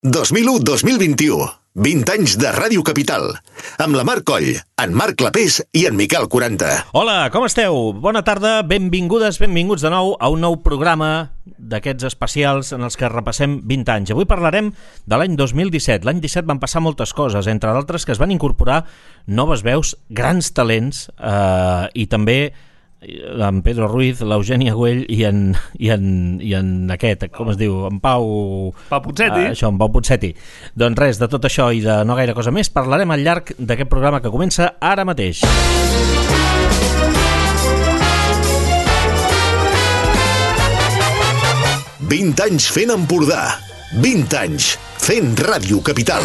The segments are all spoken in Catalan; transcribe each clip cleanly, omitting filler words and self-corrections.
2001-2021. 20 anys de Ràdio Capital. Amb la Mar Coll, en Marc Clapés i en Miquel 40. Hola, com esteu? Bona tarda, benvingudes, benvinguts de nou a un nou programa d'aquests especials en els que repassem 20 anys. Avui parlarem de l'any 2017. L'any 17 van passar moltes coses, entre d'altres que es van incorporar noves veus, grans talents i també en Pedro Ruiz, l'Eugènia Güell i en aquest, com es diu, en Pau Puzetti. En Pau Puzetti. Doncs res, de tot això i de no gaire cosa més parlarem al llarg d'aquest programa que comença ara mateix. «20 anys fent Empordà. 20 anys fent Ràdio Capital».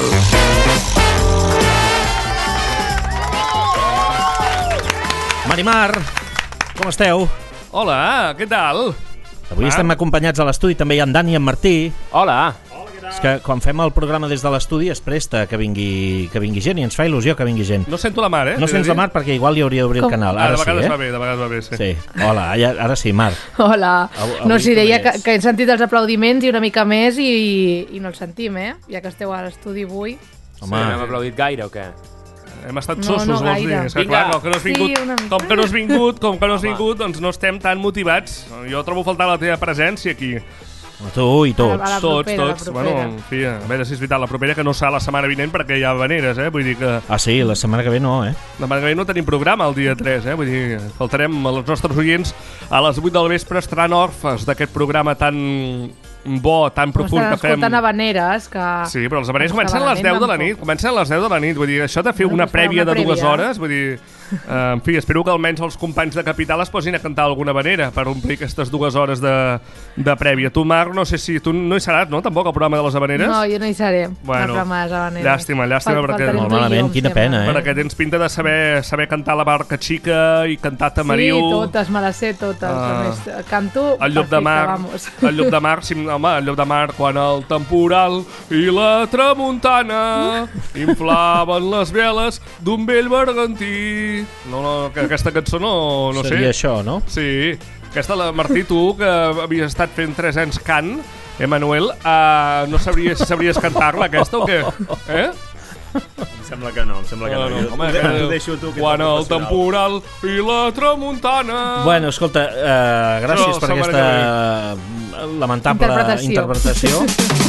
Marimar, com esteu? Hola, què tal? Avui estem acompanyats a l'estudi, també hi ha en Dani i en Martí. Hola. És que quan fem el programa des de l'estudi es presta que vingui gent i ens fa il·lusió que vingui gent. No sento la Mar, No sents la Mar perquè igual hi hauria d'obrir el canal. Ara de vegades sí, va bé, de vegades va bé, sí. Sí. Hola, ara sí, Mar. Hola. No, si deia que hem sentit els aplaudiments i una mica més i no els sentim, ja que esteu a l'estudi avui. Home. Sí, no hem aplaudit gaire o què? Hem estat sossos, no vols dir? gaire. És que, clar, com que no has vingut, Sí, com que no has vingut, doncs no estem tan motivats. Jo trobo a faltar la teva presència aquí. Tu i tots. A la propera, Tots. Bueno, en fi, a veure si és veritat, la propera que no serà la setmana vinent perquè hi ha veneres, Vull dir que... Ah, sí, la setmana que ve no, La setmana que ve no tenim programa el dia 3, Vull dir, faltarem als nostres oients a les 8 del vespre estaran orfes d'aquest programa tan bo, tan profund que fem. Escoltant habaneres que... Sí, però els habaneres comencen a les 10 de la nit. Comencen a les 10 de la nit. Vull dir, això de fer una prèvia de 2 hores, vull dir... En fi, espero que almenys els companys de Capital es posin a cantar alguna habanera per omplir aquestes 2 hores de prèvia. Tu, Marc, no sé si... Tu no hi seràs, no? Tampoc, al programa de les habaneres? No, jo no hi seré. Bueno, llàstima, perquè... Molt malament, quina pena, Perquè tens pinta de saber cantar la Barca Xica i cantar Tamariu. Sí, totes, me les sé totes. Canto el llop de mar, vamos. El llop de mar, home, el llop de mar, quan el temporal i la tramuntana inflaven les veles d'un vell bergantí. No, que aquesta cançó no sé. Seria això, no? Sí. Aquesta, Martí, tu, que havies estat fent 3 anys cant, Manuel, no sabries cantar-la, aquesta, o què? Em sembla que no. Home, T'ho deixo tu. Quan el temporal i la tramuntana... Bueno, escolta, gràcies per aquesta lamentable interpretació.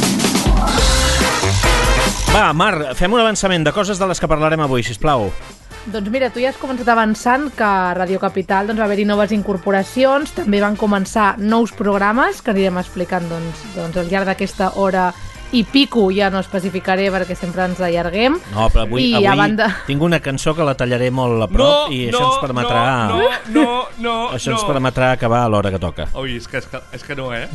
Va, Mar, fem un avançament de coses de les que parlarem avui, sisplau. Doncs mira, tu ja has començat avançant que a Ràdio Capital va haver-hi noves incorporacions, també van començar nous programes que anirem explicant doncs al llarg d'aquesta hora i pico, ja no especificaré perquè sempre ens allarguem. No, però avui tinc una cançó que la tallaré molt a prop i això ens permetrà... Això ens permetrà acabar a l'hora que toca. Ui, és que no, Em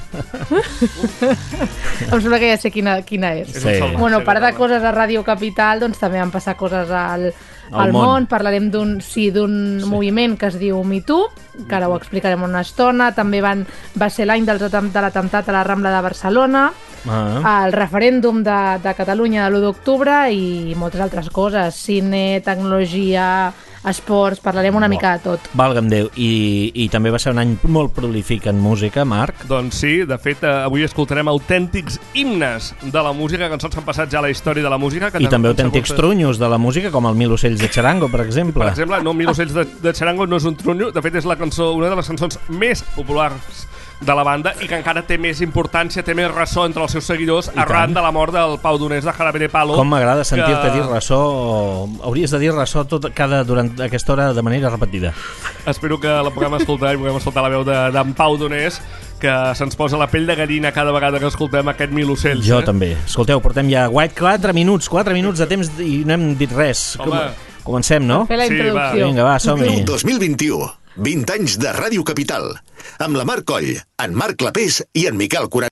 sembla que ja sé quina és. Sí. Bueno, a part de coses a Ràdio Capital, doncs també van passar coses al món. Parlarem d'un moviment que es diu Me Too, que ara ho explicarem una estona. També va ser l'any de l'atemptat a la Rambla de Barcelona, el referèndum de Catalunya de l'1 d'octubre i moltes altres coses, cine, tecnologia, esports, parlarem una mica de tot. Valga'm Déu, i també va ser un any molt prolífic en música, Marc. Doncs sí, de fet, avui escoltarem autèntics himnes de la música, cançons que han passat ja a la història de la música. I també autèntics trunyos de la música, com el Mil ocells de Charango, per exemple. Per exemple, no, Mil ocells de Charango no és un trunyo, de fet és una de les cançons més populars de la banda i que encara té més importància, té més ressò entre els seus seguidors arran de la mort del Pau Donés de Jarabe de Palo. Com m'agrada sentir-te dir ressò. Hauries de dir ressò durant aquesta hora de manera repetida. Espero que la puguem escoltar i puguem escoltar la veu d'en Pau Donés, que se'ns posa la pell de gallina cada vegada que escoltem aquest Mil ocells. Jo també. Escolteu, portem ja 4 minuts de temps i no hem dit res. Comencem, no? Fer la introducció. Vinga, va, som-hi. 2021. 20 anys de Ràdio Capital. Amb la Mar Coll, en Marc Clapés i en Miquel 40.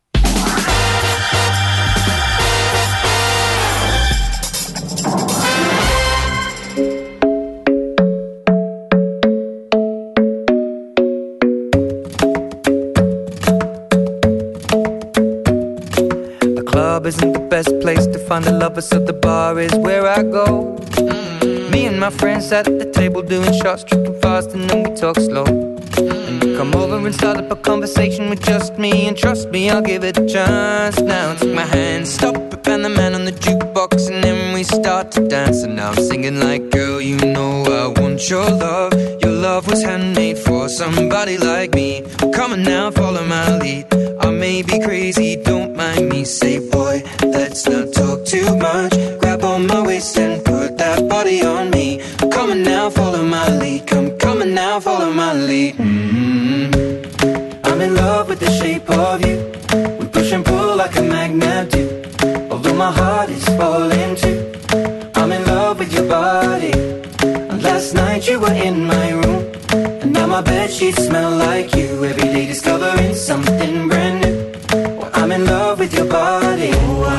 The club isn't the best place to find the lovers, so the bar is where I go. Me and my friends at the table doing shots, tripping fast and then we talk slow. And you come over and start up a conversation with just me, and trust me, I'll give it a chance. Now take my hand, stop it, found the man on the jukebox, and then we start to dance. And now I'm singing like, girl, you know I want your love. Your love was handmade for somebody like me. Come on now, follow my lead. I may be crazy, don't mind me. Say, boy, let's not talk too much. Grab on my waist and put that body on me. Come on now, follow my lead. Come on now, follow my lead. I'm in love with the shape of you. We push and pull like a magnet do. Although my heart is falling too. I'm in love with your body. Last night you were in my room, and now my bedsheets smell like you. Every day discovering something brand new. Well, I'm in love with your body.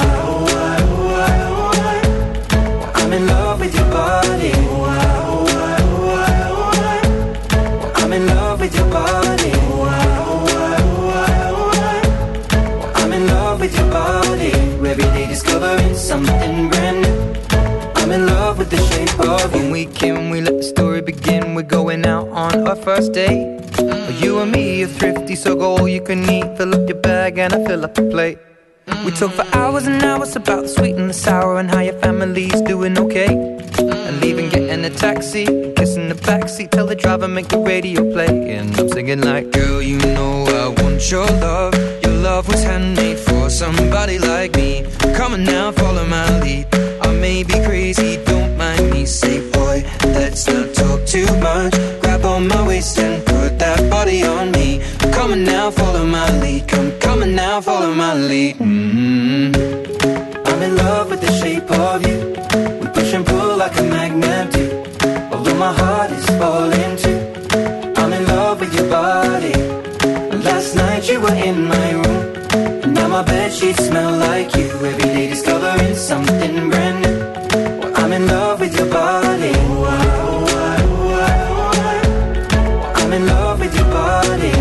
I'm in love with your body. I'm in love with your body. I'm in love with your body. Every day discovering something brand new. I'm in love with the shape of you. When we came, we let the story begin. We're going out on our first date. You and me are thrifty, so go all you can eat. Fill up your bag and I fill up the plate. We talk for hours and hours about the sweet and the sour, and how your family's doing okay. And leaving, getting a taxi, kissing the backseat, tell the driver make the radio play. And I'm singing like, girl, you know I want your love. Your love was handmade for somebody like me. Come on now, follow my lead. I may be crazy, don't mind me. Say, boy, let's not talk too much. Grab on my waist and put that body on me. Come on now, follow my lead. Come on now, follow my lead. I'm in love with the shape of you. We push and pull like a magnet do. Although my heart is falling too. I'm in love with your body. Last night you were in my room, and now my bedsheets smell like you. Every day discovering something brand new. Well, I'm in love with your body. I'm in love with your body.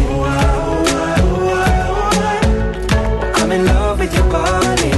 I'm in love with your body.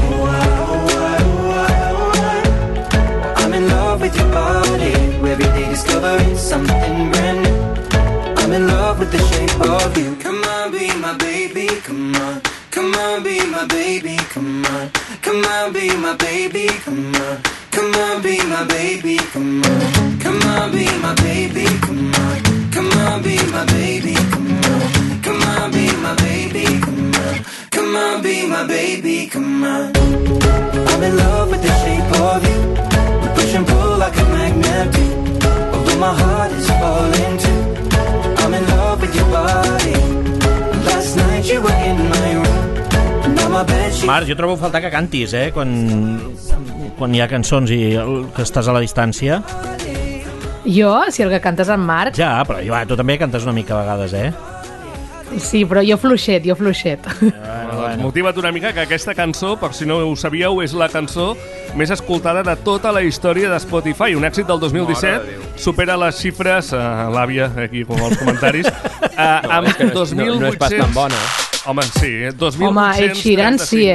I'm in love with your body. Every day discovering something brand new. I'm in love with the shape of you. Come on, be my baby, come on. Come on, be my baby, come on. Come on, be my baby, come on. Come on, be my baby, come on. Come on, be my baby, come on. Come on, be my baby, come on. Come on, be my baby, come on. Come on, be my baby, come on. I'm in love with the shape of you. We push and pull like a magnet do. Although my heart is falling too. I'm in love with your body. Last night you were in my room. Now my bedsheets. Marc, jo trobo a faltar que cantis, quan hi ha cançons i que estàs a la distància. Jo? Si el que cantes en Marc? Ja, però tu també cantes una mica a vegades, Sí, però jo fluixet. Bueno. Motiva't una mica que aquesta cançó, per si no ho sabíeu, és la cançó més escoltada de tota la història de Spotify. Un èxit del 2017, supera les xifres, l'àvia, aquí com els comentaris, amb 2.800... No és pas tan bona. Home, sí, 2.835... Home, Ed Sheeran sí,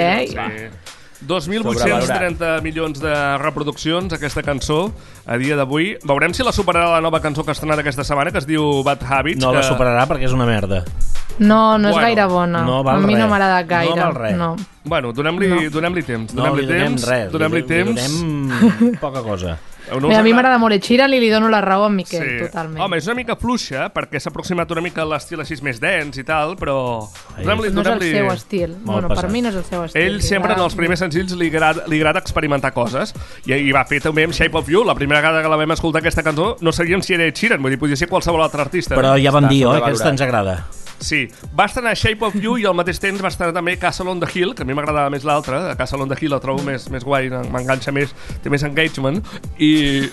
2.830 milions de reproduccions, aquesta cançó, a dia d'avui. Veurem si la superarà la nova cançó que ha estrenat aquesta setmana, que es diu Bad Habits. No la superarà perquè és una merda. No és gaire bona. No val a mi res. no m'ha agradat gaire. No val res. No. Bueno, donem-li temps. Donem-li temps. Poca cosa. A mi m'agrada molt Ed Sheeran i li dono la raó a Miquel, totalment. Home, és una mica fluixa, perquè s'ha aproximat una mica a l'estil així més dens i tal, però... No és el seu estil. Bueno, per mi no és el seu estil. Ell sempre en els primers senzills li agrada experimentar coses, i va fer també amb Shape of You. La primera vegada que la vam escoltar aquesta cançó no sabíem si era Ed Sheeran, vull dir, podia ser qualsevol altre artista. Però ja vam dir, que aquesta ens agrada. Sí, va estrenar Shape of You i al mateix temps va estrenar també Castle on the Hill, que a mi m'agradava més l'altra. Castle on the Hill la trobo més guai, m'enganxa més, té més engagement i...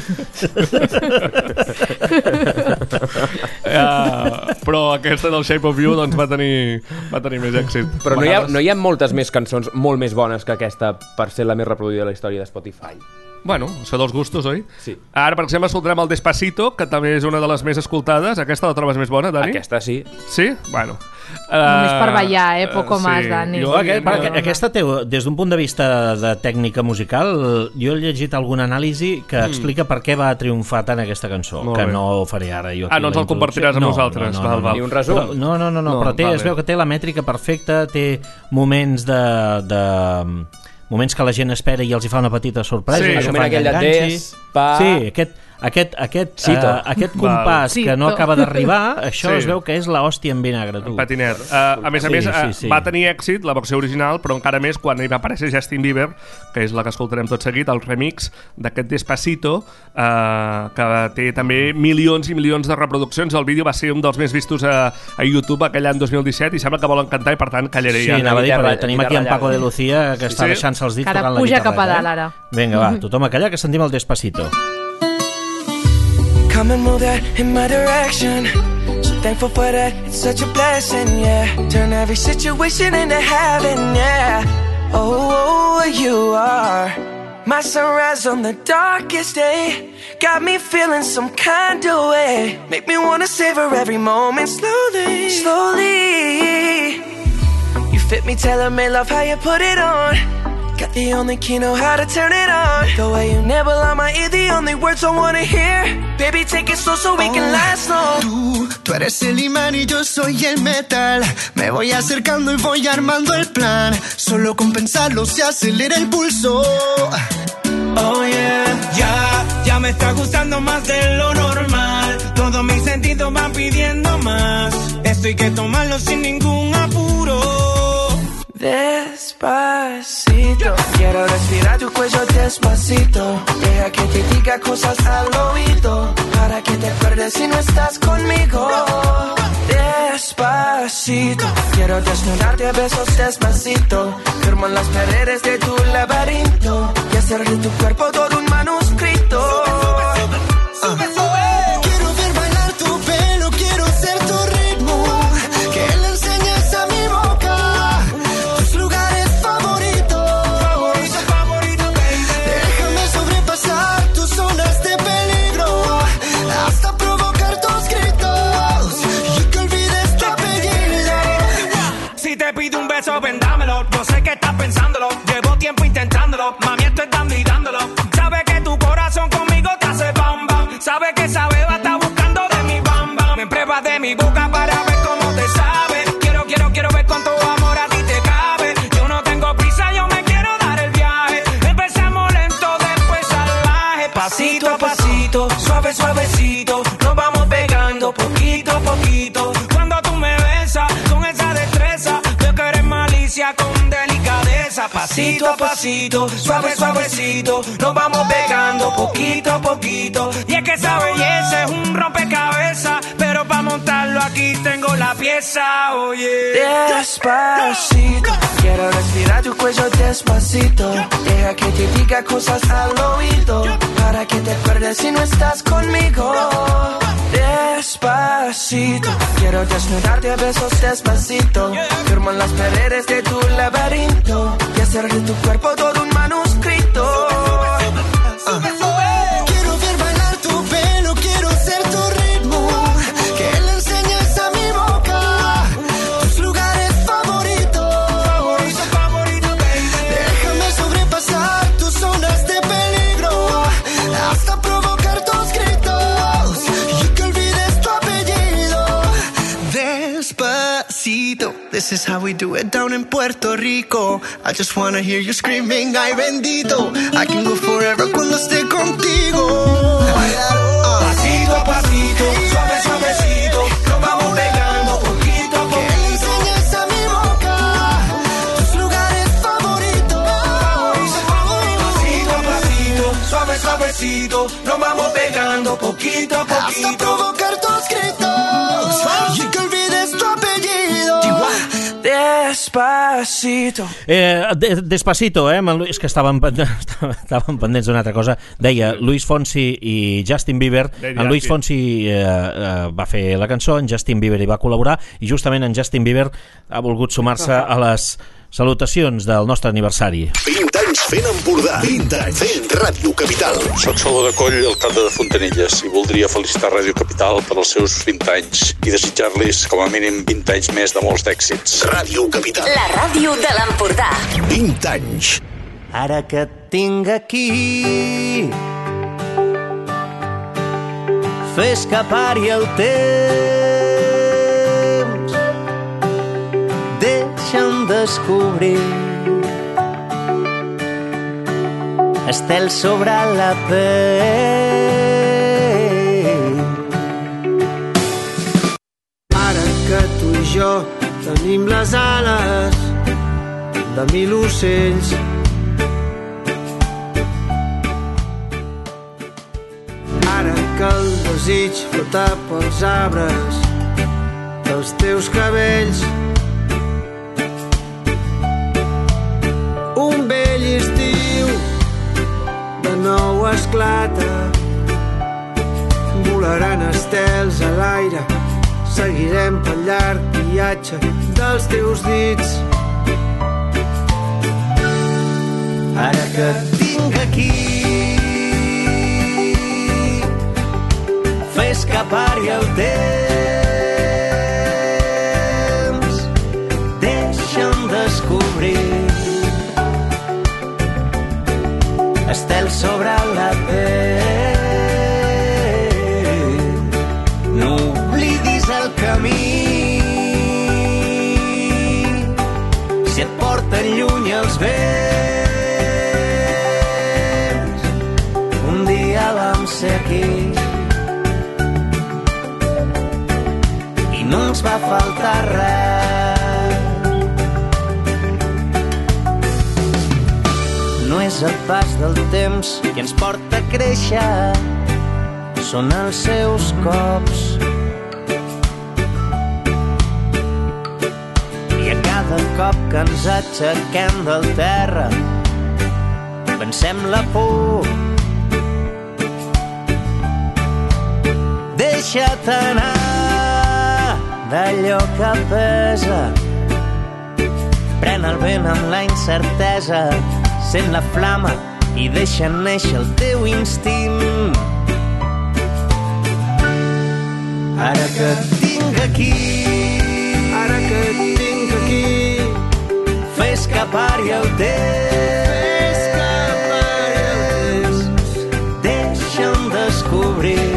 però aquesta del Shape of You doncs va tenir més èxit. Però no hi ha moltes més cançons molt més bones que aquesta per ser la més reproduïda de la història de Spotify. Bueno, això dels gustos, oi? Sí. Ara, per exemple, escoltarem el Despacito, que també és una de les més escoltades. Aquesta la trobes més bona, Dani? Aquesta sí. Sí? Bueno. Només per ballar, poco más, Dani. Aquesta té, des d'un punt de vista de tècnica musical, jo he llegit alguna anàlisi que explica per què va triomfar tant aquesta cançó, que no ho faré ara. Jo no ens el compartiràs amb nosaltres. No. Ni un resum? No, però es veu que té la mètrica perfecta, té moments moments que la gent espera i els hi fa una petita sorpresa. Sí, això moment aquell de despa... Sí, aquest compàs que no acaba d'arribar, això es veu que és l'hòstia en vinagre, tu. Patinet. A més, va tenir èxit la versió original, però encara més quan hi va aparèixer Justin Bieber, que és la que escoltarem tot seguit, el remix d'aquest Despacito, que té també milions i milions de reproduccions. El vídeo va ser un dels més vistos a YouTube aquell any 2017 i sembla que volen cantar i per tant callaré. Sí, anava a dir, perquè tenim aquí en Paco de Lucía que està deixant-se els dits tocant la guitarra. Ara puja cap a dalt, ara. Vinga, va, tothom a callar que sentim el Despacito. Come and move that in my direction. So thankful for that, it's such a blessing, yeah. Turn every situation into heaven, yeah. Oh, you are my sunrise on the darkest day. Got me feeling some kind of way. Make me wanna savor every moment slowly, slowly. You fit me, tailor-made, love how you put it on. Got the only key, know how to turn it on. The way you nibble on my ear, the only words I wanna hear. Baby, take it slow so we can last long. Tú eres el imán y yo soy el metal. Me voy acercando y voy armando el plan. Solo con pensarlo se acelera el pulso. Oh yeah, ya me está gustando más de lo normal. Todos mis sentidos van pidiendo más. Esto hay que tomarlo sin ningún apuro. Despacito, quiero respirar tu cuello despacito. Deja que te diga cosas al oído, para que te acuerdes si no estás conmigo. Despacito, quiero desnudarte a besos despacito. Firmo en las paredes de tu laberinto y hacer de tu cuerpo todo un manuscrito. Sube, sube. Quiero ver bailar tu pelo, quiero ser tu ritmo. Que le enseñes a mi boca tus lugares favoritos. Déjame sobrepasar tus zonas de peligro, hasta provocar tus gritos y que olvides tu apellido. Si te pido un beso, ven dámelo. Yo sé que estás pensándolo, llevo tiempo intentándolo. Mami, estoy dando y dándolo. Sabes que tu corazón conmigo te hace bam bam. Sabes que esa beba está buscando de mi bam bam. Me pruebas de mi boca para ver cómo te sabe. Quiero ver cuánto amor a ti te cabe. Yo no tengo prisa, yo me quiero dar el viaje. Empezamos lento, después salvaje. Pasito a pasito, suave, suavecito. Nos vamos pegando poquito a poquito. Cuando tú me besas con esa destreza, veo que eres malicia con delicadeza. Pasito a pasito, suave, suavecito. Nos vamos pegando poquito a poquito. Y es que esa belleza es un rompecabezas, pero para montarlo aquí tengo la pieza, oye. Despacito, quiero respirar tu cuello despacito. Deja que te diga cosas al oído, para que te acuerdes si no estás conmigo. Despacito, quiero desnudarte a besos despacito. Firmo en las paredes de tu laberinto y hacer de tu cuerpo todo un manuscrito. Quiero ver bailar tu pelo, quiero ser tu ritmo. Que le enseñes a mi boca tus lugares favoritos. Déjame sobrepasar tus zonas de peligro, hasta provocar tus gritos y que olvides tu apellido. Despacito, this is how we do it down in Puerto Rico. I just wanna hear you screaming, ay bendito. I can go forever cuando esté contigo. Pasito a pasito, suave, suavecito. Nos vamos pegando poquito a poquito. Que le enseñes a mi boca tus lugares favoritos. Pasito a pasito, suave, suavecito. Nos vamos pegando poquito a Hasta poquito. provocar tus gritos y que olvides tu apellido. Despacito. Despacito, és que estàvem pendents d'una altra cosa. Deia Luis Fonsi i Justin Bieber. En Luis Fonsi va fer la cançó, en Justin Bieber hi va col·laborar i justament en Justin Bieber ha volgut sumar-se a les salutacions del nostre aniversari. 20 anys fent Empordà. 20 anys fent Ràdio Capital. Soc Salvador Coll, alcalde de Fontanilles, i voldria felicitar Ràdio Capital per els seus 20 anys i desitjar-los com a mínim 20 anys més de molts d'èxits. Ràdio Capital. La ràdio de l'Empordà. 20 anys. Ara que et tinc aquí, fes que pari el temps, deixa'm descobrir estel sobre la pell. Ara que tu i jo tenim les ales de 1000 ocells, ara que el desig flota pels arbres dels teus cabells, un vell estiu de nou esclata, volaran estels a l'aire, seguirem pel llarg viatge dels teus dits. Ara que et tinc aquí, fes escapar-hi el temps, deixa'm descobrir estel sobre la pell. No oblidis el camí, si et porten lluny els vents. Un dia vam ser aquí i no ens va faltar res. No és el pas del temps que ens porta a créixer, són els seus cops. I a cada cop que ens aixequem del terra, vencem la por. Deixa't anar d'allò que pesa, pren el vent amb la incertesa, sent la flama i deixa néixer el teu instint. Ara que et tinc aquí, ara que et tinc aquí, fes escapar-hi el temps, deixa'm descobrir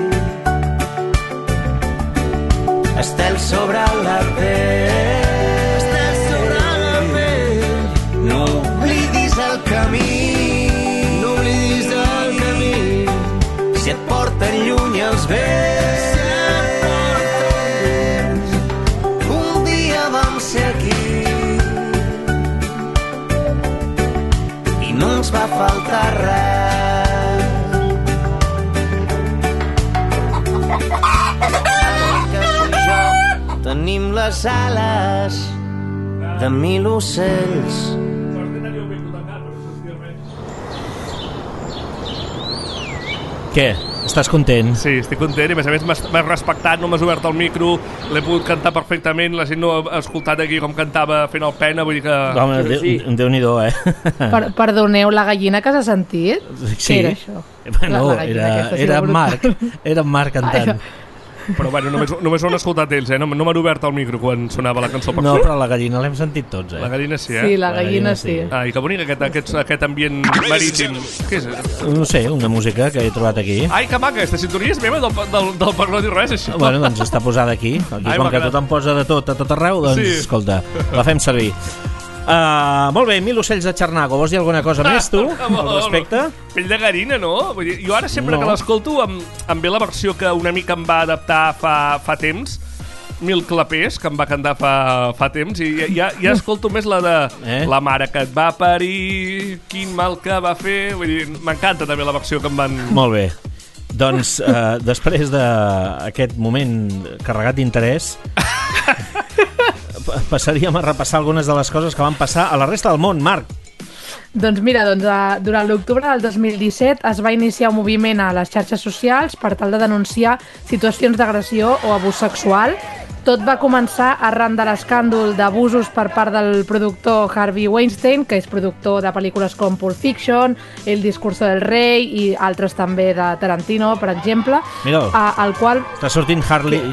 estel sobre la pell, estel sobre la pell. No oblidis el camí, no oblidis el camí, si et porten lluny els vents. Un dia vam ser aquí i no ens va faltar res. Tenim les ales de 1000 ocells. Què? Estàs content? Sí, estic content i a més m'has respectat, no m'has obert el micro, l'he pogut cantar perfectament, la gent no ha escoltat aquí com cantava fent el pena, vull dir que... Home, Déu-n'hi-do, Perdoneu, la gallina que s'ha sentit? Sí. Què era això? Bueno, era en Marc cantant. Però bueno, només ho han escoltat ells, no m'han obert el micro quan sonava la cançó. No, però la gallina l'hem sentit tots, La gallina sí, Sí, la gallina sí. Ai, que bonic aquest ambient marítim. Què és? No sé, una música que he trobat aquí. Ai, que maca, aquesta sintonia és meva del Parlo i res, això. Bueno, doncs està posada aquí. Com que tothom posa de tot a tot arreu, doncs escolta, la fem servir. Molt bé, 1000 ocells de Charnago. Vols dir alguna cosa més, tu, al respecte? Pell de gallina, no? Vull dir, jo ara sempre que l'escolto em ve la versió que una mica em va adaptar fa temps, Mil Clapés, que em va cantar fa temps, i ja escolto més la de la mare que et va parir, quin mal que va fer. Vull dir, m'encanta també la versió que em van... Molt bé. Doncs després d'aquest moment carregat d'interès passaríem a repassar algunes de les coses que van passar a la resta del món. Marc. Doncs mira, durant l'octubre del 2017 es va iniciar un moviment a les xarxes socials per tal de denunciar situacions d'agressió o abús sexual. Tot va començar arran de l'escàndol d'abusos per part del productor Harvey Weinstein, que és productor de pel·lícules com Pulp Fiction, El discurso del rei i altres també de Tarantino, per exemple. Mira, al qual... està sortint Harvey.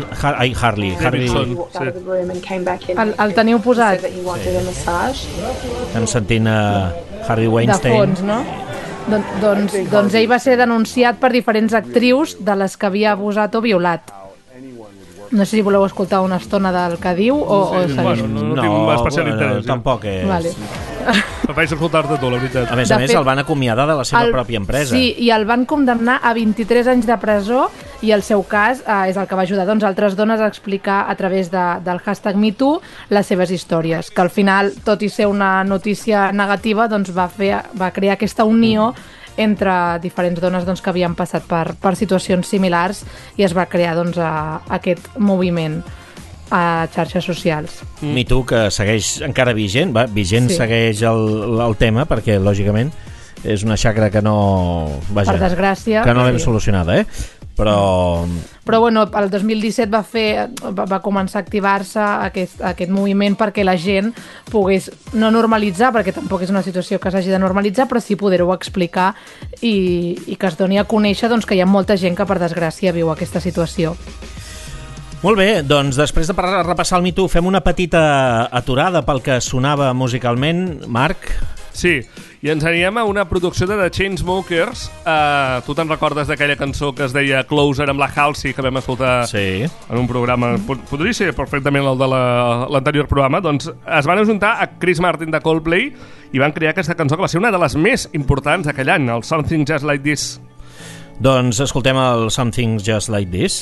El teniu posat? Sí. Estem sentint Harvey Weinstein. De fons, no? Doncs ell va ser denunciat per diferents actrius de les que havia abusat o violat. No sé si voleu escoltar una estona del que diu o seguim. No tinc especial interès. Tampoc és... Vale. Prefereixo escoltar-te tu, la veritat. A més, el van acomiadar de la seva pròpia empresa. Sí, i el van condemnar a 23 anys de presó i el seu cas és el que va ajudar altres dones a explicar a través del hashtag MeToo les seves històries, que al final, tot i ser una notícia negativa, doncs va crear aquesta unió entre diferents dones que havien passat per situacions similars i es va crear aquest moviment a xarxes socials. MeToo, que segueix encara vigent, sí. Segueix el tema, perquè lògicament és una xacra que no... Vaja, per desgràcia. Que no l'hem solucionada, Però bueno, el 2017 va començar a activar-se aquest moviment perquè la gent pogués no normalitzar, perquè tampoc és una situació que s'hagi de normalitzar, però sí poder-ho explicar i que es doni a conèixer que hi ha molta gent que per desgràcia viu aquesta situació. Molt bé, doncs després de repassar el MeToo fem una petita aturada pel que sonava musicalment. Marc? Sí, i ens anirem a una producció de The Chainsmokers. Tu te'n recordes d'aquella cançó que es deia Closer amb la Halsey, que vam escoltar en un programa, podria ser perfectament el de l'anterior programa. Doncs es van ajuntar a Chris Martin de Coldplay i van crear aquesta cançó que va ser una de les més importants d'aquell any, el Something Just Like This. Doncs escoltem el Something Just Like This.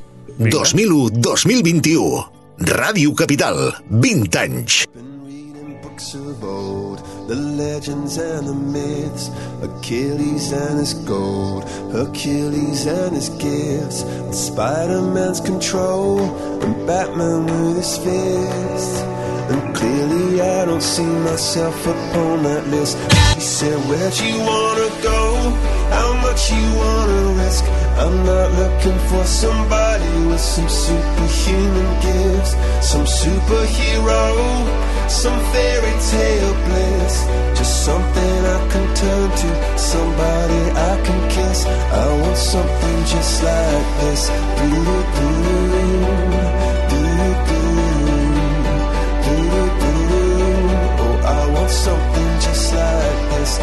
2001-2021 Ràdio Capital, 20 anys. The legends and the myths, Achilles and his gold, Hercules and his gifts, Spider-Man's control, and Batman with his fists. And clearly I don't see myself upon that list. He said, where'd you wanna go? How much you wanna risk? I'm not looking for somebody with some superhuman gifts, some superhero, some fairy tale bliss, just something I can turn to, somebody I can kiss. I want something just like this. Oh, I want something just like this.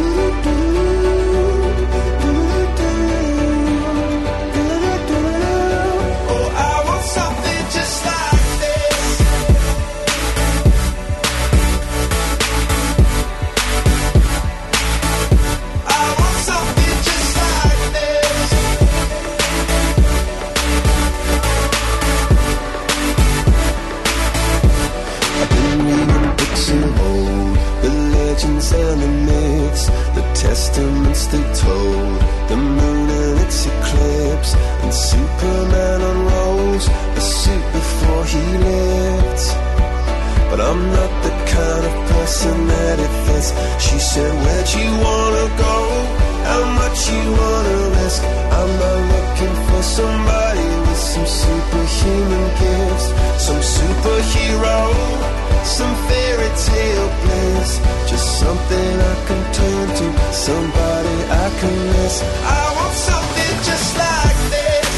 And the myths, the testaments they told, the moon and its eclipse, and Superman unrolls a suit before he lived. But I'm not the kind of person that it fits. She said, where'd you wanna go? How much you wanna risk? I'm not looking for somebody with some superhuman gifts, some superhero, some fairy tale bliss, just something I can turn to, somebody I can miss. I want something just like this.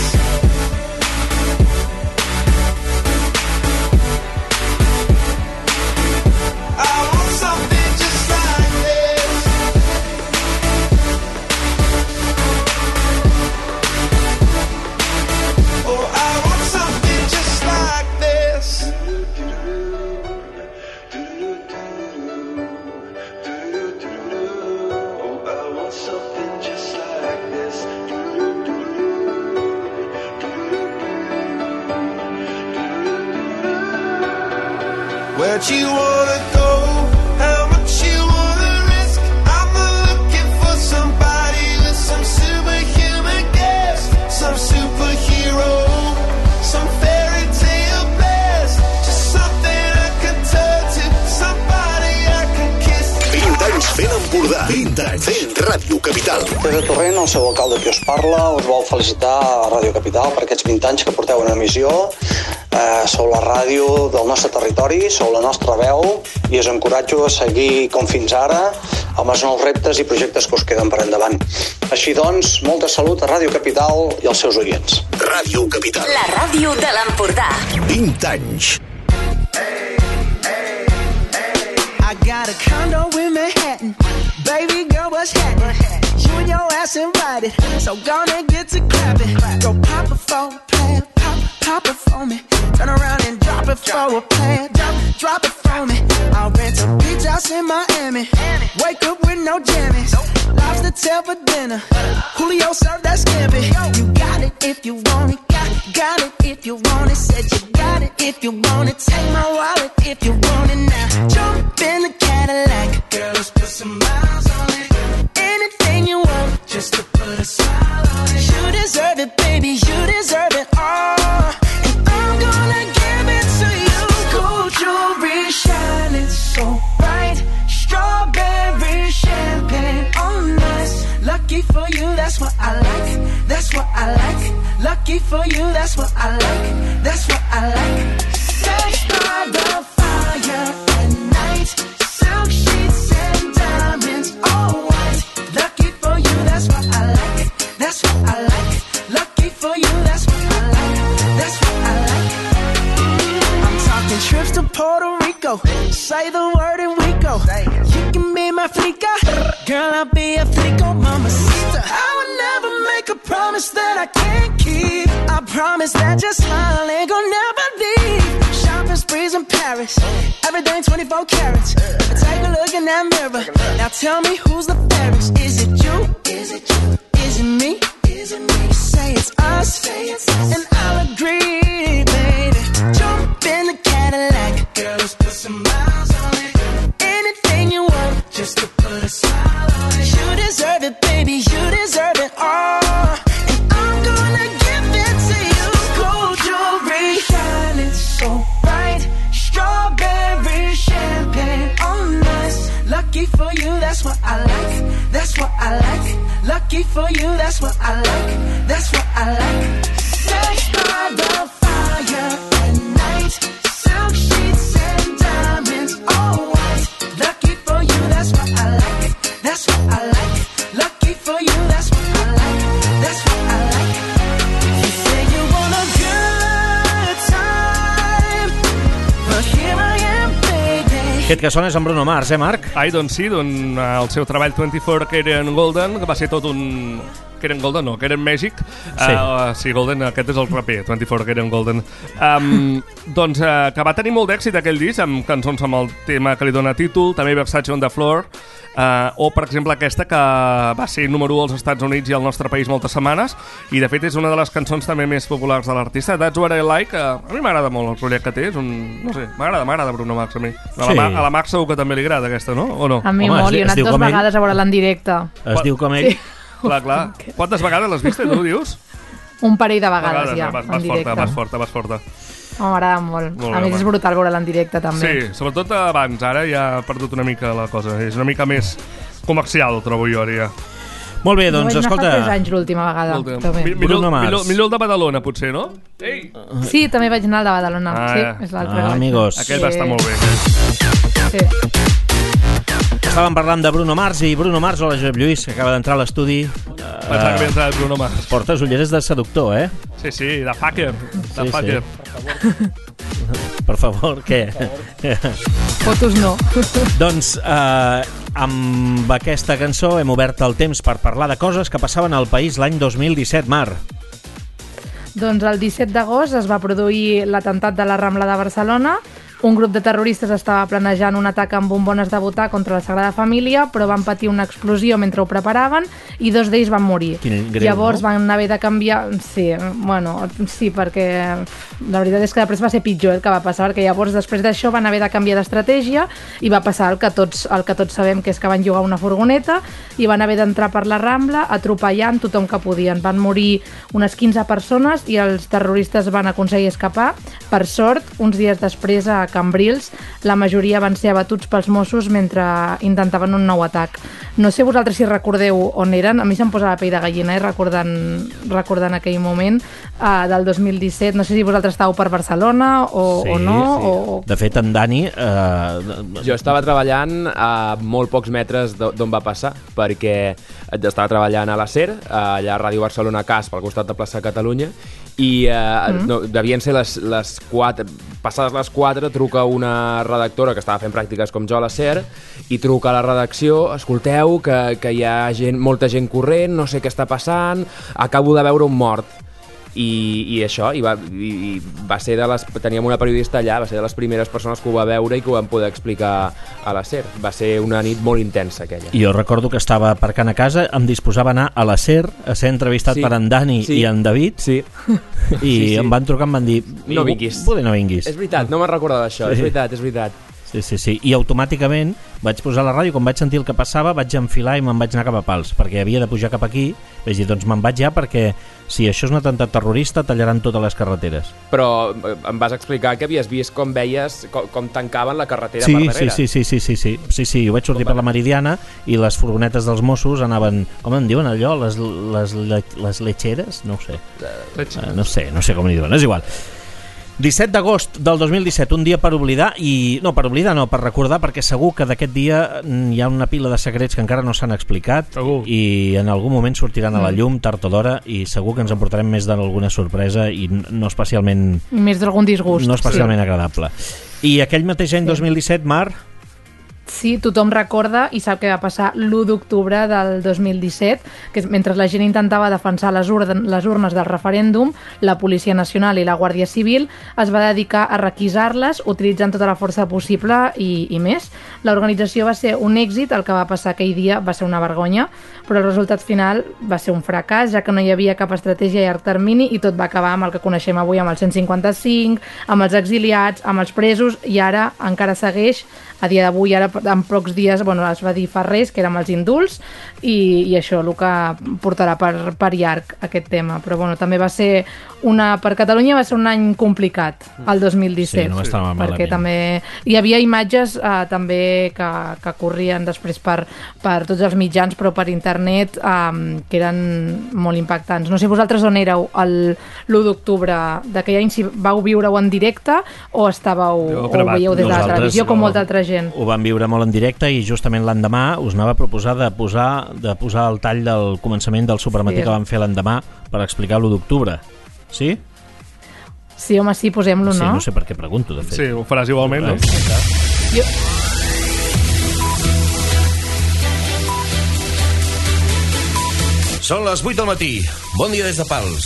I want something just like this. Oh, I want something just like this. Where'd you wanna go? How much you wanna risk? I'm not looking for somebody with some superhuman gifts, some superhero, some fairy tale bliss, just something I can turn to, somebody I can kiss. 20 anys fent Empordà, 20 anys fent Ràdio Capital. Pere Torrent, el seu alcalde qui us parla, us vol felicitar a Ràdio Capital per aquests 20 anys que porteu en emissió. Sou la ràdio del nostre territori, sou la nostra veu i us encoratjo a seguir com fins ara amb els nous reptes i projectes que us queden per endavant. Així doncs, molta salut a Ràdio Capital i als seus oients. Ràdio Capital. La ràdio de l'Empordà. 20 anys. I got a condo in Manhattan. Baby girl, what's happening? You and your ass invited, so gonna get to clapping. Go pop a phone, pop pop it for me. Turn around and drop it for a plan. Drop it for me. I'll rent a beach house in Miami. Wake up with no jammies. Lobster tail for dinner. Julio served that scampi. You got it if you want it. Got it if you want it. Said you got it if you want it. Take my wallet if you want it now. Jump in the Cadillac. Girl, let's put some miles on it. Anything you want, just to put a smile on it. You deserve it, baby, you deserve it all. And I'm gonna give it to you. Gold jewelry shining so bright. Strawberry champagne on us. Lucky for you, that's what I like. That's what I like. Lucky for you, that's what I like. That's what I like. Sex by the fire at night. Silk sheets and diamonds, all white. Lucky for you, that's what I like. That's what I like. Lucky for you, that's what I like. That's what I like. I'm talking trips to Puerto Rico. Say the word and we go. You can be my flica. Girl, I'll be a flico, mamacita. I would never make a promise that I can't keep. I promise that your smile ain't gonna never leave. Shopping sprees in Paris. Everything 24 carats. Take a look in that mirror. Now tell me who's the fairest. Is it you? Is it you? Is it me? Is it me? Say it's us. And I'll agree, baby. Jump in the Cadillac. Girl, let's put some miles on it. Anything you want, just to put a smile on it. You deserve it, baby, you deserve it all. And I'm gonna give it to you. Gold jewelry shining so bright. Strawberry champagne on us. Lucky for you, that's what I like. That's what I like. Lucky for you, that's what I like. That's what I like. Sex by the fire at night. Silk sheets and diamonds, all white. Lucky for you, that's what I like. That's what I like. Lucky for you, that's what I like. That's what I like. You say you want a good time, but here I am, baby. Aquest que sona és en Bruno Mars, Marc? Ai, doncs sí, el seu treball 24 Karat Golden, que va ser tot un... Karat Golden no, Karat Magic. Sí, Golden, aquest és el raper, 24 Karat Golden. Doncs que va tenir molt d'èxit aquell disc, amb cançons amb el tema que li dona títol, també Versace on the Floor, o per exemple aquesta que va ser número 1 als Estats Units i al nostre país moltes setmanes, i de fet és una de les cançons també més populars de l'artista. That's What I Like, a mi m'agrada molt el rotllet que té, és un... no sé, m'agrada Bruno Mars a mi. A la Max segur que també li agrada aquesta, no? O no? A mi molt, i he anat 2 vegades a veure-la en directe. Es diu com ell? Clar. Quantes vegades l'has vist, tu, dius? Un parell de vegades ja, en directe. Vas forta. M'agrada molt. A més, és brutal veure-la en directe, també. Sí, sobretot abans. Ara ja ha perdut una mica la cosa. És una mica més comercial, trobo jo, ara ja. Molt bé, doncs, escolta... No vaig anar fa 3 anys l'última vegada. Bruno Mars. Millor el de Badalona, potser, no? Ei! Sí, també vaig anar al de Badalona. Sí, és l'altre. Amigos. Aquell va estar molt bé. Sí. Estàvem parlant de Bruno Mars i Bruno Mars, hola Josep Lluís, que acaba d'entrar a l'estudi. Pensava que havia entrat Bruno Mars. Portes ulleres de seductor, eh? Sí, de fucker. De fucker. Per favor, què? Fotos no. Doncs amb aquesta cançó hem obert el temps per parlar de coses que passaven al país l'any 2017, Mar. Doncs el 17 d'agost es va produir l'atemptat de la Rambla de Barcelona. Un grup de terroristes estava planejant un atac amb bombones de butà contra la Sagrada Família, però van patir una explosió mentre ho preparaven i 2 d'ells van morir. Greu, llavors no? van haver de canviar... Sí, perquè la veritat és que després va ser pitjor el que va passar, perquè llavors després d'això van haver de canviar d'estratègia i va passar el que tots sabem, que és que van llogar una furgoneta i van haver d'entrar per la Rambla atropellant tothom que podien. Van morir unes 15 persones i els terroristes van aconseguir escapar. Per sort, uns dies després a Cambrils, la majoria van ser abatuts pels Mossos mentre intentaven un nou atac. No sé vosaltres si recordeu on eren, a mi se'm posa la pell de gallina recordant aquell moment del 2017. No sé si vosaltres estàveu per Barcelona o no. Sí. De fet, en Dani... Jo estava treballant a molt pocs metres d'on va passar, perquè estava treballant a la SER, allà a Ràdio Barcelona Cas, pel costat de plaça Catalunya, i devien ser les 4, passades les 4 truca una redactora que estava fent pràctiques com jo a la SER i truca a la redacció: escolteu que hi ha molta gent corrent, no sé què està passant, acabo de veure un mort. i això, i va ser teníem una periodista allà, va ser de les primeres persones que ho va veure i que ho vam poder explicar a la SER. Va ser una nit molt intensa aquella. I jo recordo que estava aparcant a casa, em disposava a anar a la SER a ser entrevistat per en Dani i en David, i em van trucar, em van dir no vinguis. Poder no vinguis. És veritat, no me'n recordava d'això, és veritat. Sí. I automàticament vaig posar la ràdio, quan vaig sentir el que passava vaig enfilar i me'n vaig anar cap a Pals, perquè havia de pujar cap aquí. Vaig dir, doncs me'n vaig ja, perquè si això és un atemptat terrorista tallaran totes les carreteres. Però em vas explicar que havies vist com veies com tancaven la carretera per darrere. Sí, jo vaig sortir per la Meridiana i les furgonetes dels Mossos anaven, com en diuen allò, les letxeres? No ho sé. No sé com en diuen, és igual. 17 d'agost del 2017, un dia per oblidar, per recordar, perquè segur que d'aquest dia hi ha una pila de secrets que encara no s'han explicat i en algun moment sortiran a la llum, tard o d'hora, i segur que ens emportarem més d'alguna sorpresa i no especialment... Més d'algun disgust. No especialment agradable. I aquell mateix any 2017, Mar... Sí, tothom recorda i sap què va passar l'1 d'octubre del 2017, que mentre la gent intentava defensar les urnes del referèndum, la Policia Nacional i la Guàrdia Civil es va dedicar a requisar-les utilitzant tota la força possible i més. L'organització va ser un èxit, el que va passar aquell dia va ser una vergonya, però el resultat final va ser un fracàs, ja que no hi havia cap estratègia a llarg termini i tot va acabar amb el que coneixem avui, amb el 155, amb els exiliats, amb els presos, i ara encara segueix. A dia d'avui, ara en pocs dies, es va dir fa res, que érem els indults, i això el que portarà per llarg aquest tema. Però també va ser per Catalunya va ser un any complicat, el 2017. Sí, no va estar malament. Perquè també hi havia imatges també que corrien després per tots els mitjans, però per internet, que eren molt impactants. No sé vosaltres on éreu l'1 d'octubre d'aquell any, si vau viure-ho en directe o o veieu des de la televisió com molta altra gent. Ho vam viure molt en directe i justament l'endemà us anava a proposar de posar el tall del començament del Supermatí que vam fer l'endemà per explicar l'1 d'octubre. Sí? Sí, home, sí, posem-lo, no? Sí, no sé per què pregunto, de fet. Sí, ho faràs igualment, no? Són les 8 del matí. Bon dia des de Pals.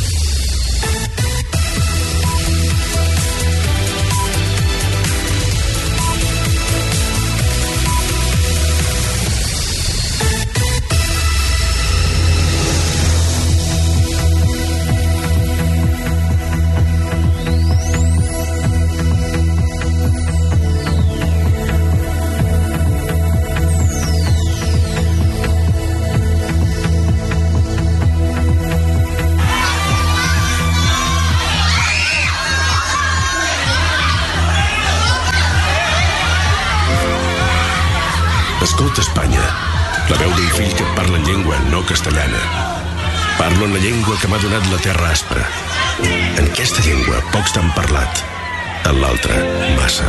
Escolta, Espanya, la veu d'un fill que et parla en llengua no castellana. Parlo en la llengua que m'ha donat la terra aspra. En aquesta llengua pocs t'han parlat, en l'altra, massa.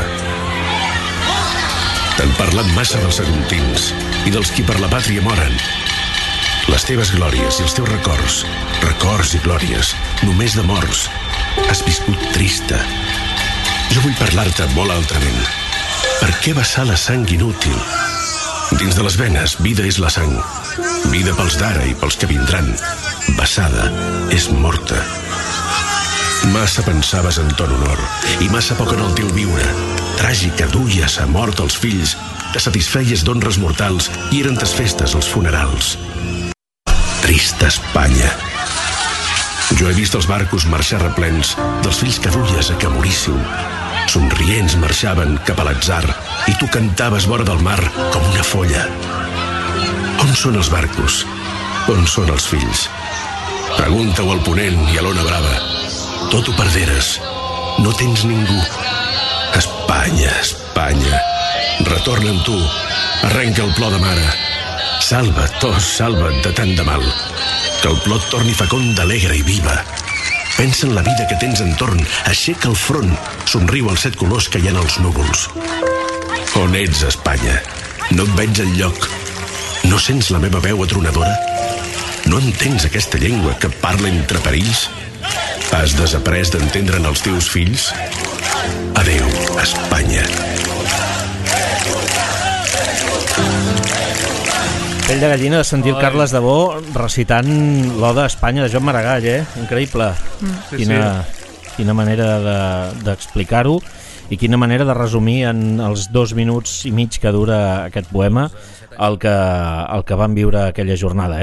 T'han parlat massa dels saguntins i dels qui per la pàtria moren. Les teves glòries i els teus records, records i glòries, només de morts. Has viscut trista. Jo vull parlar-te molt altrament. Per què vessar la sang inútil? Dins de les venes, vida és la sang. Vida pels d'ara i pels que vindran. Vessada és morta. Massa pensaves en ton honor i massa poc en el teu viure. Tràgica duies a mort els fills, te satisfeies d'honres mortals i eren tes festes els funerals. Trista Espanya. Jo he vist els barcos marxar replens dels fills que duies a que moríssiu. Somrients marxaven cap a l'atzar i tu cantaves vora del mar com una folla. On són els barcos? On són els fills? Pregunta-ho al Ponent i a l'Ona Brava. Tot ho perderes. No tens ningú. Espanya, Espanya. Retorna amb tu. Arrenca el plor de mare. Salva't, oh, salva't de tant de mal. Que el plor et torni fecond, alegre i viva. Pensa en la vida que tens entorn, aixeca el front, somriu als 7 colors que hi ha en els núvols. On ets, Espanya? No et veig enlloc. No sents la meva veu atronadora? No entens aquesta llengua que parla entre perills? Has desaprès d'entendre'n els teus fills? Adéu, Espanya. Pell de gallina de sentir el Carles Dabó recitant l'Oda a Espanya de Joan Maragall, increïble. Quina manera d'explicar-ho i quina manera de resumir en els 2 minuts i mig que dura aquest poema el que van viure aquella jornada,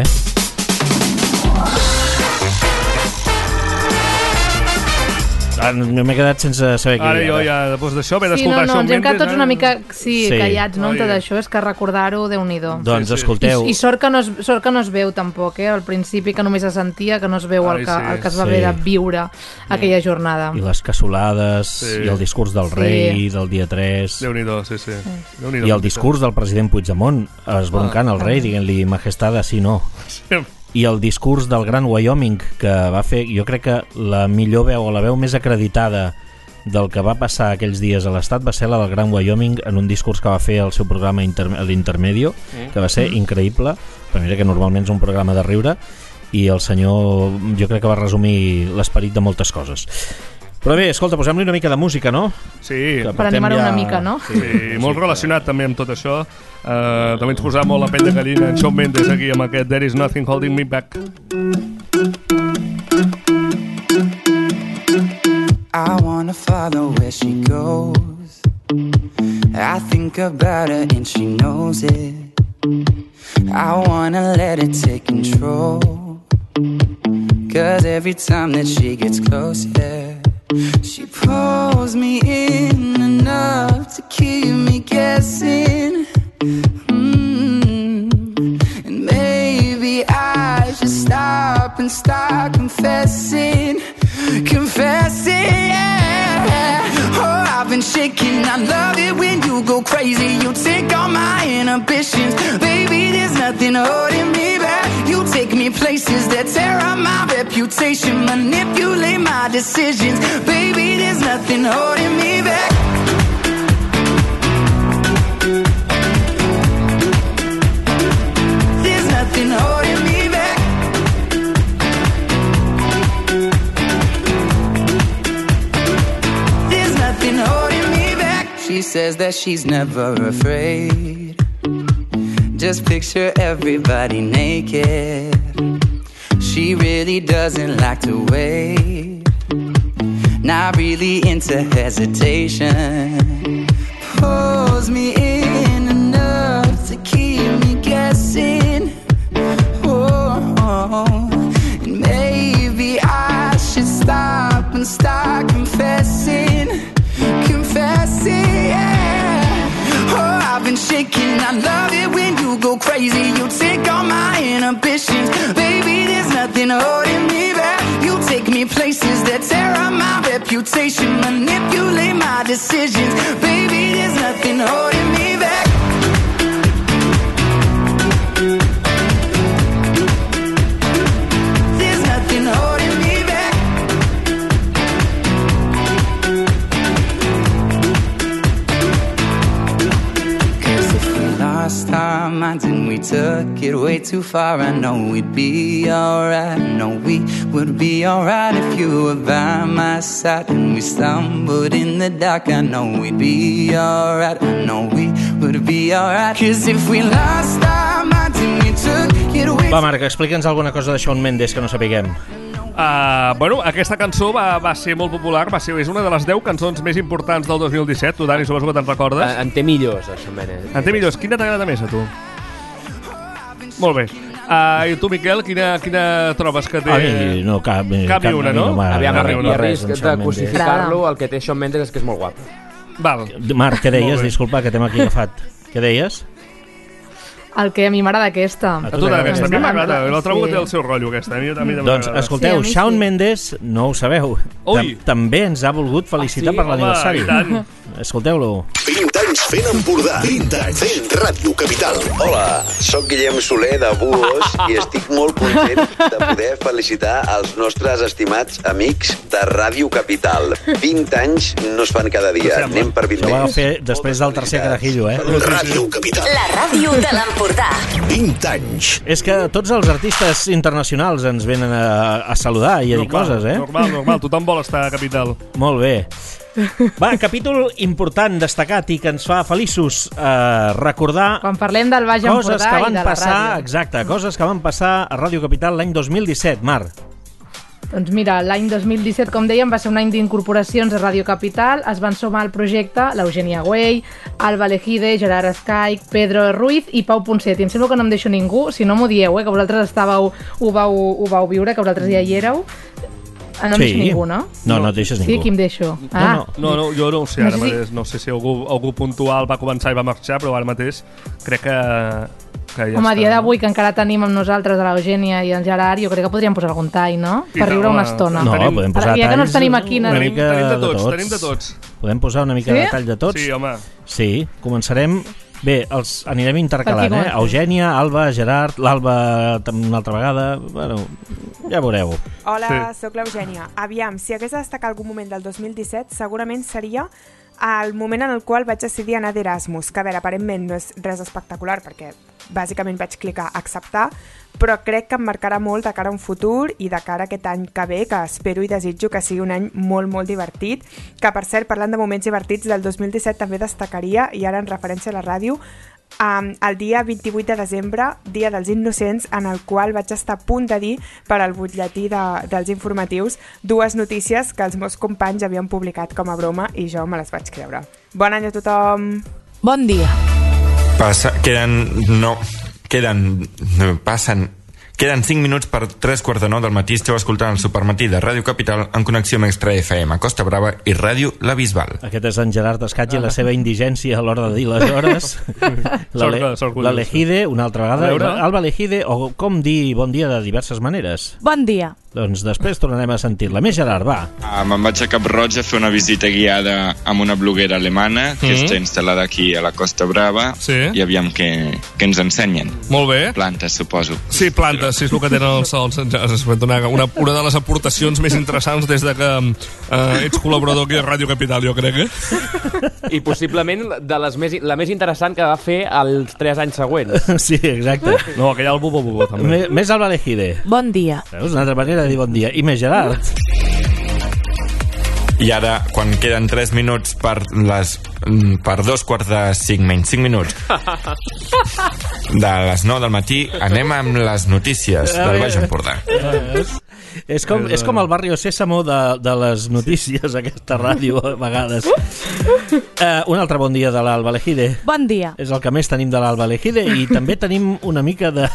M'he quedat sense saber què Ara jo ja, després d'això, m'he d'escoltar Shawn Mendes. Ens hem quedat tots una mica callats, no? Amb tot això, és que recordar-ho, Déu-n'hi-do. Doncs escolteu. I sort que no es veu tampoc, al principi, que només se sentia, que no es veu el que es va haver de viure aquella jornada. I les cassolades, i el discurs del rei del dia 3. Déu-n'hi-do, sí. I el discurs del president Puigdemont, esbroncant el rei, dient-li majestada, sí, no. I el discurs del Gran Wyoming, que va fer, jo crec que la millor veu o la veu més acreditada del que va passar aquells dies a l'Estat va ser la del Gran Wyoming en un discurs que va fer al seu programa l'Intermedio, que va ser increïble, però mira que normalment és un programa de riure, i el senyor jo crec que va resumir l'esperit de moltes coses. Però bé, escolta, posem-li una mica de música, no? Sí. Per animar-ho una mica, no? Sí, molt relacionat també amb tot això. També ens posava molt la pell de gallina en Shawn Mendes aquí amb aquest There is nothing holding me back. I wanna follow where she goes. I think about her and she knows it. I wanna let it take control. 'Cause every time that she gets closer, she pulls me in enough to keep me guessing. And maybe I should stop and start confessing, yeah. Oh, I've been shaking. I love it when you go crazy. You take all my inhibitions. Baby, there's nothing holding me back. You take me places that tear up my reputation, manipulate my decisions. Baby, there's nothing holding me back. There's nothing holding me back. There's nothing holding me back. She says that she's never afraid. Just picture everybody naked. She really doesn't like to wait. Not really into hesitation. Pulls me in enough to keep me guessing. Oh, and maybe I should stop and start confessing, yeah. Oh, I've been shaking. I love it when you go crazy. You take all my inhibitions. Baby, there's nothing holding me back. You take me places that tear up my reputation, manipulate my decisions. Baby, there's nothing holding me back. There's nothing holding me back. Lost our minds and we took it way too far. I know we'd be alright. I know we would be alright if you were by my side. And we stumbled in the dark. I know we'd be alright. I know we would be alright. 'Cause if we lost our minds and we took it way. Va, Marc, explica'ns alguna cosa de Shawn Mendes que no sapiguem. Bueno, aquesta cançó va ser molt popular, és una de les 10 cançons més importants del 2017. Tu, Dani, suposo que te'n recordes. En té millors, això, Mendes. En té millors. Quina t'agrada més, a tu? Molt bé. I tu, Miquel, quina trobes que té? A mi no, cap ni una, no? Aviam, hi ha risc de cosificar-lo. El que té Shawn Mendes és que és molt guapo. Val. Marc, què deies? Disculpa, que t'hem aquí agafat. Què deies? El que a mi m'agrada aquesta. A tu t'agrada aquesta? A mi m'agrada. L'altre que té el seu rotllo, aquesta. Doncs, escolteu, Shawn Mendes, no ho sabeu, també ens ha volgut felicitar per l'aniversari. Escolteu-lo. 20 anys fent Empordà. 20 anys fent Ràdio Capital. Hola, sóc Guillem Soler de Buos i estic molt content de poder felicitar els nostres estimats amics de Ràdio Capital. 20 anys no es fan cada dia. Anem per 20 anys. Això ho va fer després del tercer carajillo, Ràdio Capital. La ràdio de l'Empordà. 20 anys. És que tots els artistes internacionals ens venen a saludar i a dir coses, Normal. Tothom vol estar a Capital. Molt bé. Va, capítol important, destacat i que ens fa feliços recordar... Quan parlem del Baix Empordà i de la ràdio. Exacte, coses que van passar a Ràdio Capital l'any 2017, Mar. Doncs mira, l'any 2017, com dèiem, va ser un any d'incorporacions a Ràdio Capital. Es van sumar al projecte l'Eugènia Güell, Alba Lejide, Gerard Escaig, Pedro Ruiz i Pau Ponset. I em sembla que no em deixo ningú, si no m'ho dieu, que vosaltres ho vau viure, que vosaltres ja hi éreu. No em deixo ningú, no? No et deixes ningú. Sí, qui em deixo? No, jo no ho sé, ara mateix. No sé si algú puntual va començar i va marxar, però ara mateix crec que ja home, a dia d'avui, que encara tenim amb nosaltres a l'Eugènia i el Gerard, jo crec que podríem posar algun tall, no? Per riure una estona. No, podem posar talls. Ja que no ens tenim aquí... Tenim de tots. Podem posar una mica de tall de tots? Sí, home. Sí, començarem... Bé, els anirem intercalant, Eugènia, Alba, Gerard, l'Alba una altra vegada... Bueno, ja veureu. Hola, sóc l'Eugènia. Aviam, si hagués de destacar algun moment del 2017, segurament seria el moment en el qual vaig decidir anar d'Erasmus, que a veure, aparentment no és res espectacular, perquè bàsicament vaig clicar acceptar, però crec que em marcarà molt de cara a un futur i de cara a aquest any que ve, que espero i desitjo que sigui un any molt, molt divertit, que per cert, parlant de moments divertits, del 2017 també destacaria, i ara en referència a la ràdio, el dia 28 de desembre, Dia dels Innocents, en el qual vaig estar a punt de dir per al butlletí dels informatius 2 notícies que els meus companys havien publicat com a broma i jo me les vaig creure. Bon any a tothom! Bon dia! Queden 5 minuts per 3:45 del matí. Esteu escoltant el Supermatí de Ràdio Capital en connexió amb Extra FM, Costa Brava i Ràdio La Bisbal. Aquest és en Gerard Escaig i la seva indigència a l'hora de dir les hores. La Lejide, una altra vegada. Alba Lejide, o com dir bon dia de diverses maneres. Bon dia. Doncs després tornarem a sentir-la. Més Gerard, va. Me'n vaig a Cap Roig a fer una visita guiada amb una bloguera alemana que està instal·lada aquí a la Costa Brava i aviam què ens ensenyen. Molt bé. Plantes, suposo. Sí, plantes, sí, és el que tenen els sols. Una de les aportacions més interessants des de que ets col·laborador aquí a Ràdio Capital, jo crec. I possiblement la més interessant que va fer els 3 anys següents. Sí, exacte. No, aquell al Bubo també. Més Alba Lejide. Bon dia. Veus, una altra manera de dir bon dia. I més Gerard. I ara, quan queden 3 minuts per 2:45, menys 5 minuts de les 9 del matí, anem amb les notícies del Baix Empordà. És com el Barrio Sésamo de les notícies, aquesta ràdio, a vegades. Un altre bon dia de l'Alba Lejide. Bon dia. És el que més tenim de l'Alba Lejide, i també tenim una mica de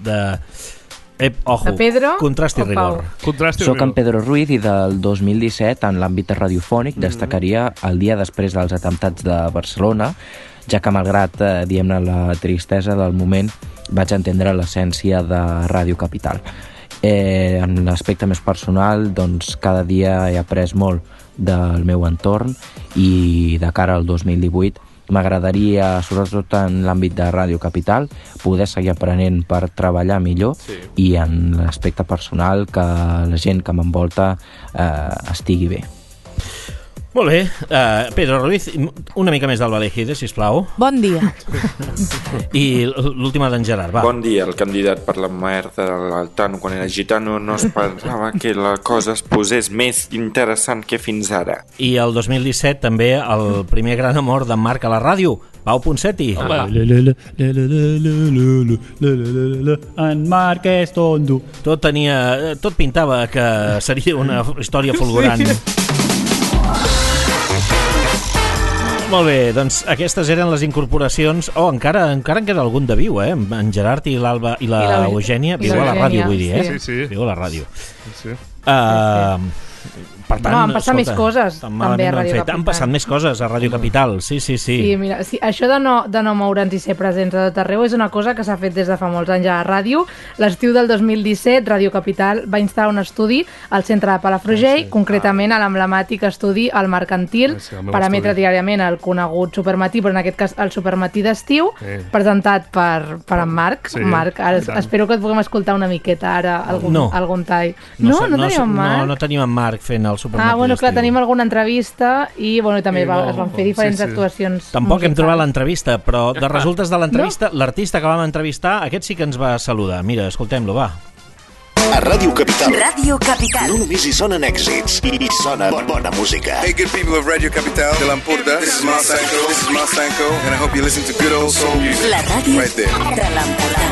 ojo, Pedro, contrast i rigor. Soc en Pedro Ruiz i del 2017 en l'àmbit radiofònic destacaria el dia després dels atemptats de Barcelona, ja que malgrat diguem-ne la tristesa del moment vaig entendre l'essència de Ràdio Capital. En l'aspecte més personal, doncs cada dia he après molt del meu entorn i de cara al 2018 m'agradaria, sobretot en l'àmbit de Ràdio Capital, poder seguir aprenent per treballar millor i en l'aspecte personal que la gent que m'envolta estigui bé. Molt bé. Pedro Ruiz, una mica més d'Alba Lejide, sisplau. Bon dia. I l'última d'en Gerard, va. Bon dia. El candidat per la merda del Tano quan era gitano no esperava que la cosa es posés més interessant que fins ara. I el 2017 també el primer gran amor d'en Marc a la ràdio, Pau Ponseti. En Marc és tonto. Tot pintava que seria una història fulgurant. Molt bé, doncs aquestes eren les incorporacions. Encara en queda algun de viu, En Gerard i l'Alba i l'Eugènia. Viu a la ràdio, vull dir, Sí. Viu a la ràdio. Sí. Per tant, han passat més coses també a Ràdio Capital. Han passat més coses a Ràdio Capital, sí. Sí, mira, això de no moure'ns i ser presents a tot arreu és una cosa que s'ha fet des de fa molts anys a la ràdio. L'estiu del 2017, Ràdio Capital va instal·lar un estudi al centre de Palafrugell, concretament a l'emblemàtic estudi al Mercantil, per emetre diàriament el conegut Supermatí, però en aquest cas el Supermatí d'estiu, presentat per en Marc. Marc, espero que et puguem escoltar una miqueta ara, algun tall. No tenim en Marc? No tenim en Marc fent el Supermatí. Bueno, clar, tenim alguna entrevista i també es van fer diferents actuacions. Tampoc hem trobat l'entrevista, però de resultes de l'entrevista, l'artista que vam entrevistar, aquest sí que ens va saludar. Mira, escoltem-lo, va. A Ràdio Capital. Ràdio Capital. No només hi sonen èxits, hi sona bona música. Hey, good people of Radio Capital de l'Empordà. This is Marsanko, and I hope you listen to good old soul music. La ràdio right there. de l'Empordà.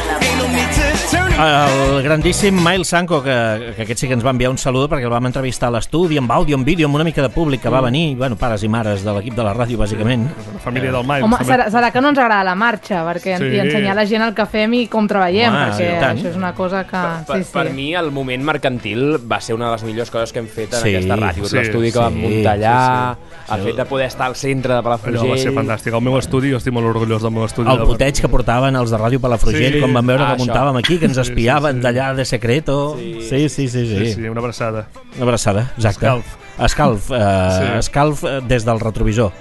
El grandíssim Miles Sanko, que aquest sí que ens va enviar un saludo perquè el vam entrevistar a l'estudi, amb àudio, amb vídeo, amb una mica de públic que va venir, bueno, pares i mares de l'equip de la ràdio, bàsicament. La família del Miles. Home, serà que no ens agrada la marxa, perquè Sí. i ensenyar a la gent el que fem i com treballem, Home, perquè i tant. això és una cosa que... Per mi, el moment mercantil va ser una de les millors coses que hem fet en Sí, aquesta ràdio. sí, L'estudi que vam sí, muntar allà, sí. el fet de poder estar al centre de Palafrugell... Allò va ser fantàstic. El meu estudi, jo estic molt orgullós del meu estudi. El puteig que portaven els de Ràdio Palafrugell, quan van veure que muntàvem aquí, que ens espiaven d'allà de secreto. Sí, una abraçada. Una abraçada, exacte. Escalf, escalf des del retrovisor.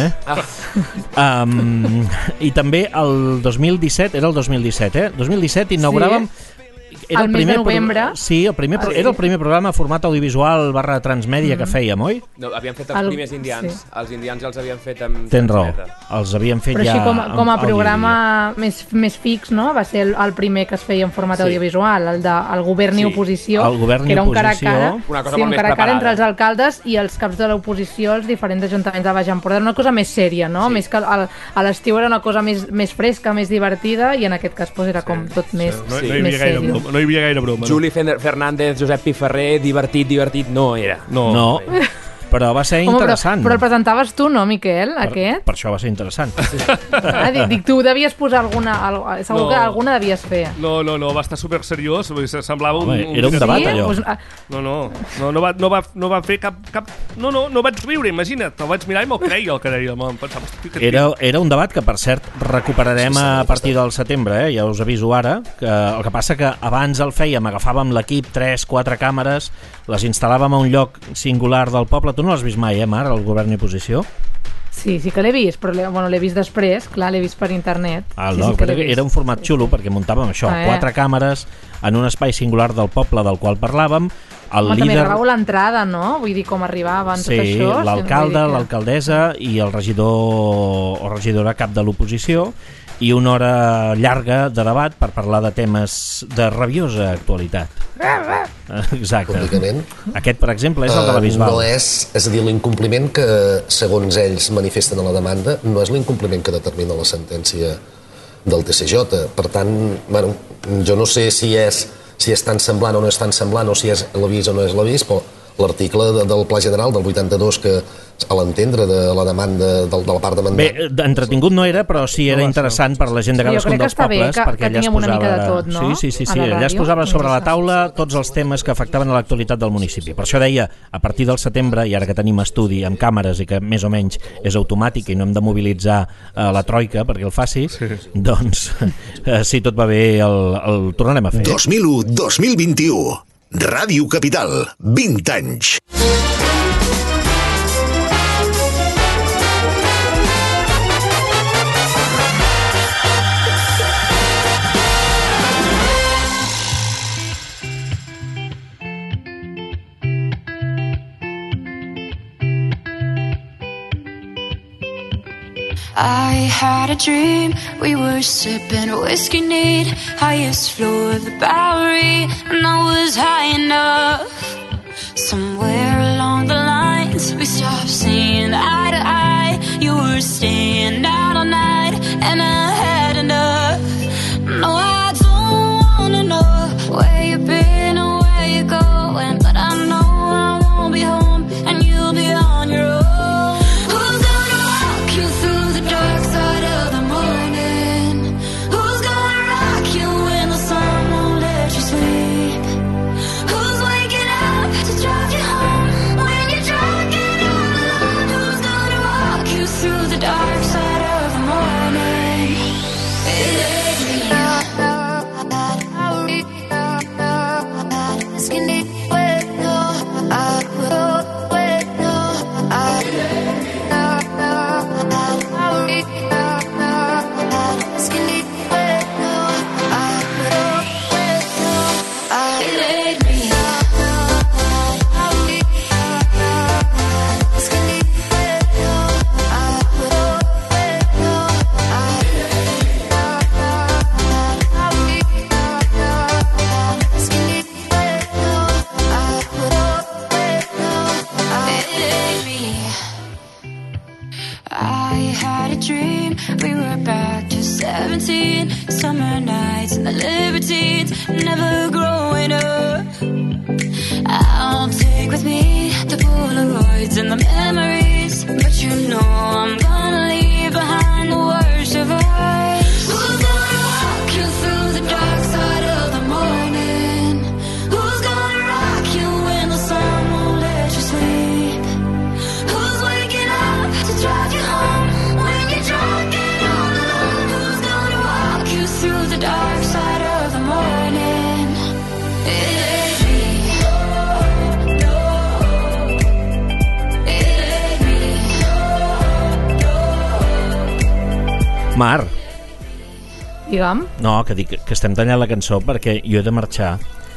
I també el 2017, era el 2017, 2017 inauguràvem... Era el mes de novembre. Sí, era el primer programa format audiovisual / transmèdia que fèiem, oi? No, havíem fet els primers indians. Sí. Els indians ja els havíem fet amb... Tens raó, els havíem fet Però ja... així com a programa més fix, no? Va ser el primer que es feia en format audiovisual, el govern i oposició, el govern que era un cara a oposició. cara, Una cosa sí, molt un més cara a cara entre preparada. els alcaldes i els caps de l'oposició als diferents ajuntaments de Baix Empordà. Una cosa més sèria, no? Més que a l'estiu era una cosa més fresca, més divertida, i en aquest cas era com tot més sèrio. No hi havia gaire broma. Juli Fernández, Josep Piferrer, divertit no era. No. Però va ser interessant. Però el presentaves tu, no, Miquel, aquest? Per això va ser interessant. Dic, tu devies posar alguna... Segur que alguna devies fer. No, va estar super seriós, semblava era un debat, allò. No va fer cap... No vaig riure, imagina't, el vaig mirar i me'l creia el que deia. Era un debat que, per cert, recuperarem a partir del setembre, ja us aviso ara, que el que passa que abans el fèiem, agafàvem l'equip, 3-4 càmeres, les instal·làvem a un lloc singular del poble. Tu no l'has vist mai, Mar, el govern i oposició? Sí que l'he vist, però l'he vist després, clar, l'he vist per internet. Era un format xulo perquè muntàvem això, 4 càmeres en un espai singular del poble del qual parlàvem. També gravau l'entrada, no? Vull dir, com arribaven, tot això. Sí, l'alcalde, l'alcaldessa i el regidor o regidora cap de l'oposició, i una hora llarga de debat per parlar de temes de rabiosa actualitat. Exacte. Públicament. Aquest, per exemple, és el de la Bisbal. No és a dir, l'incompliment que, segons ells manifesten a la demanda, no és l'incompliment que determina la sentència del TCJ. Per tant, bueno, jo no sé si és tan semblant o no és tan semblant, o si és l'avís o no és l'avís, però l'article del Pla General del 82 que a l'entendre de la demanda de la part demandant. Bé, entretingut no era, però sí era interessant per la gent de cadascun dels pobles, perquè allà es posava... Sí, allà es posava sobre la taula tots els temes que afectaven a l'actualitat del municipi. Per això deia, a partir del setembre, i ara que tenim estudi amb càmeres i que més o menys és automàtic i no hem de mobilitzar la troika perquè el faci, doncs si tot va bé el tornarem a fer. 2001-2021. Ràdio Capital, 20 anys. I had a dream, we were sipping whiskey neat, highest floor of the Bowery, and I was high enough. Somewhere along the lines, we stopped seeing eye to eye. You were staying out all night, and I had enough. No, I don't wanna know where you've been or where you're going, but I know I won't be home, and you'll be on your own. Who's gonna walk you through the dark side of the morning? Who's gonna rock you when the sun won't let you sleep? Who's waking up to drive you home summer nights and the libertines never growing up. I'll take with me the Polaroids and the memories, but you know I'm gonna leave behind the worst of us. Who's gonna walk you through the dark side of the morning? Who's gonna rock you when the sun won't let you sleep? Who's waking up to drive you home when you're drunk and all alone? Who's gonna walk you through the dark side of the morning? It ain't me. Mar. Digue'm. No, que dic que estem tallant la cançó perquè jo he de marxar.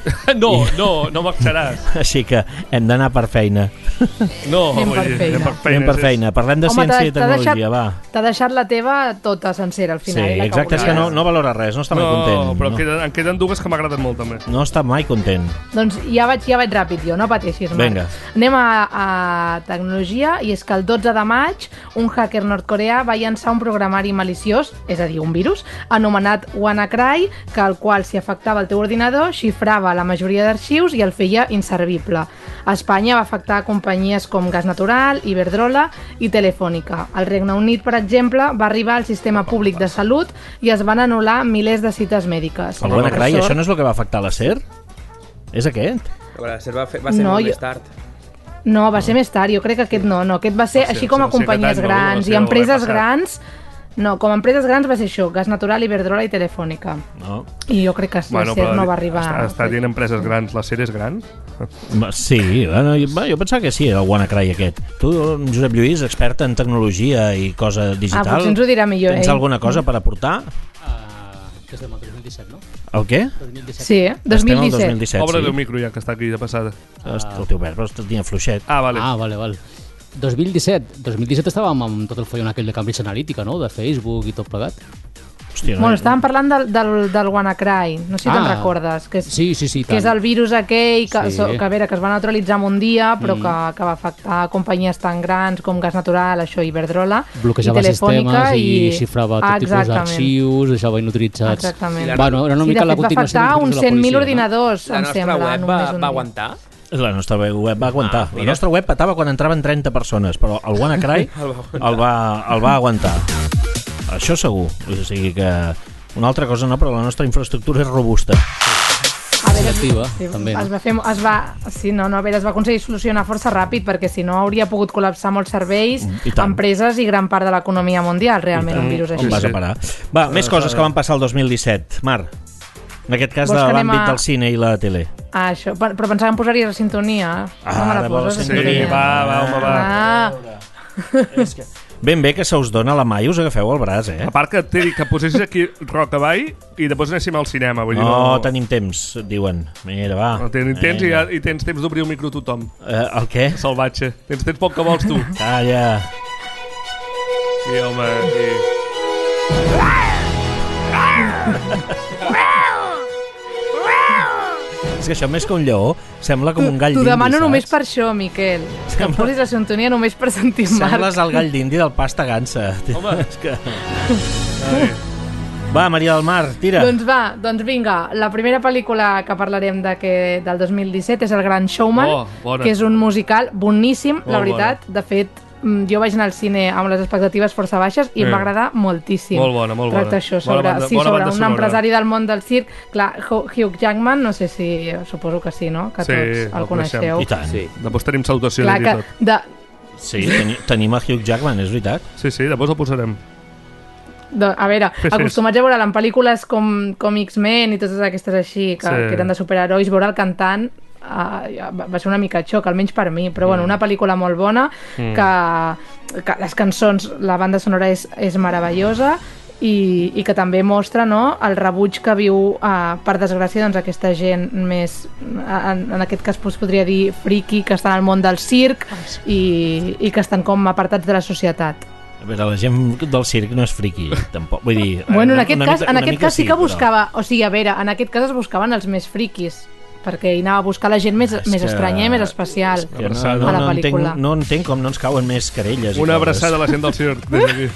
No marxaràs. Així que hem d'anar per feina. No, Anem per feina. Anem per feina. Parlem de ciència i tecnologia, va. T'ha deixat la teva tota sencera al final. Sí, exacte, és que no valora res, no està mai content. No, però en queden dues que m'agraden molt també. No està mai content. Doncs ja vaig ràpid jo, no pateixis, Marc. Vinga. Anem a tecnologia, i és que el 12 de maig un hacker nord-coreà va llançar un programari maliciós, és a dir, un virus, anomenat WannaCry, que el qual, si afectava el teu ordinador, xifrava la majoria d'arxius i el feia inservible. A Espanya va afectar companyies com Gas Natural, Iberdrola i Telefònica. Al Regne Unit, per exemple, va arribar al sistema públic de salut i es van anul·lar milers de cites mèdiques. El WannaCry, això no és el que va afectar la SER? És aquest? La SER va ser molt més tard. No, va ser més tard. Jo crec que aquest no. Aquest va ser així com a companyies grans i empreses grans. No, com a empreses grans va ser això, Gas Natural, Iberdrola i Telefònica. No. I jo crec que la SER no va arribar... Està dient empreses grans, la SER és gran? Sí, jo pensava que sí, el WannaCry aquest. Tu, Josep Lluís, expert en tecnologia i cosa digital... potser ens ho dirà millor, Tens alguna cosa per aportar? Que estem al 2017, no? El què? 2017. Sí, 2017. Obre el micro ja, que està aquí de passada. El teu obert, però tenia fluixet. Vale. 2017 estàvem amb tot el follon aquell de Cambridge Analytica, no? De Facebook i tot plegat. Hòstia, Bueno, estàvem parlant del WannaCry, no sé si te'n recordes, que és, sí, que és el virus aquell que, Sí. que, a veure, que es va neutralitzar en un dia, però que va afectar companyies tan grans com Gas Natural, això, Iberdrola, Bloquejava i Telefònica, sistemes i xifrava tot tipus d'arxius, deixava inutilitzats. Exactament. Bueno, era una mica la de fet, va continuació afectar uns 100.000 no? ordinadors, La em nostra sembla. web va aguantar? La nostra web va aguantar. La nostra web patava quan entraven 30 persones, però el WannaCry el va aguantar. Això segur. O sigui que una altra cosa no, però la nostra infraestructura és robusta. A veure, també, no? es va aconseguir solucionar força ràpid, perquè si no hauria pogut col·lapsar molts serveis, empreses i gran part de l'economia mundial, realment, un virus així. On vas a parar? Va, més coses que van passar el 2017. Mar, en aquest cas de l'àmbit del cine i la tele. Això, però pensava que em posaries la sintonia. No me la poses. Sí, va. Ben bé que se us dona la mà i us agafeu el braç, eh? A part que t'he dit que posessis aquí Rockabye i després anéssim al cinema. Vull dir, no, tenim temps, diuen. Mira, va. No, tenim temps i tens temps d'obrir el micro a tothom. El què? Salvatge. Tens poc que vols tu. Calla. Sí, home. És que això més que un lleó sembla com un gall d'indi, saps? T'ho demano només per això, Miquel. Que em posis la sintonia només per sentir Marc. Sembles el gall d'indi del Pasta Gansa. Home. És que... Va, Maria del Mar, tira. Doncs vinga, la primera pel·lícula que parlarem del 2017 és El Gran Showman, que és un musical boníssim, la veritat. De fet, jo vaig anar al cine amb les expectatives força baixes i em va agradar moltíssim. Molt bona. Tracta això sobre un empresari del món del circ. Clar, Hugh Jackman, no sé si... Suposo que sí, no? Que tots el coneixeu. I tant. Sí. Després tenim salutacions i tot. Sí, tenim a Hugh Jackman, és veritat. Sí, després el posarem. A veure, acostumats a veure'l en pel·lícules com X-Men i totes aquestes així, que eren de superherois, veure el cantant va ser una mica xoc, almenys per mi, però bueno, una pel·lícula molt bona, que les cançons, la banda sonora és meravellosa i que també mostra, no, el rebuig que viu, per desgràcia, doncs, aquesta gent més, en aquest cas podria dir friki, que estan al món del circ i que estan com apartats de la societat. A veure, la gent del circ no és friki, tampoc. Vull dir... Bueno, en aquest cas sí que buscava... O sigui, a veure, en aquest cas es buscaven els més friquis, perquè hi anava a buscar la gent més estranya i més especial a la pel·lícula. No entenc com no ens cauen més querelles. Una abraçada a la gent del circ.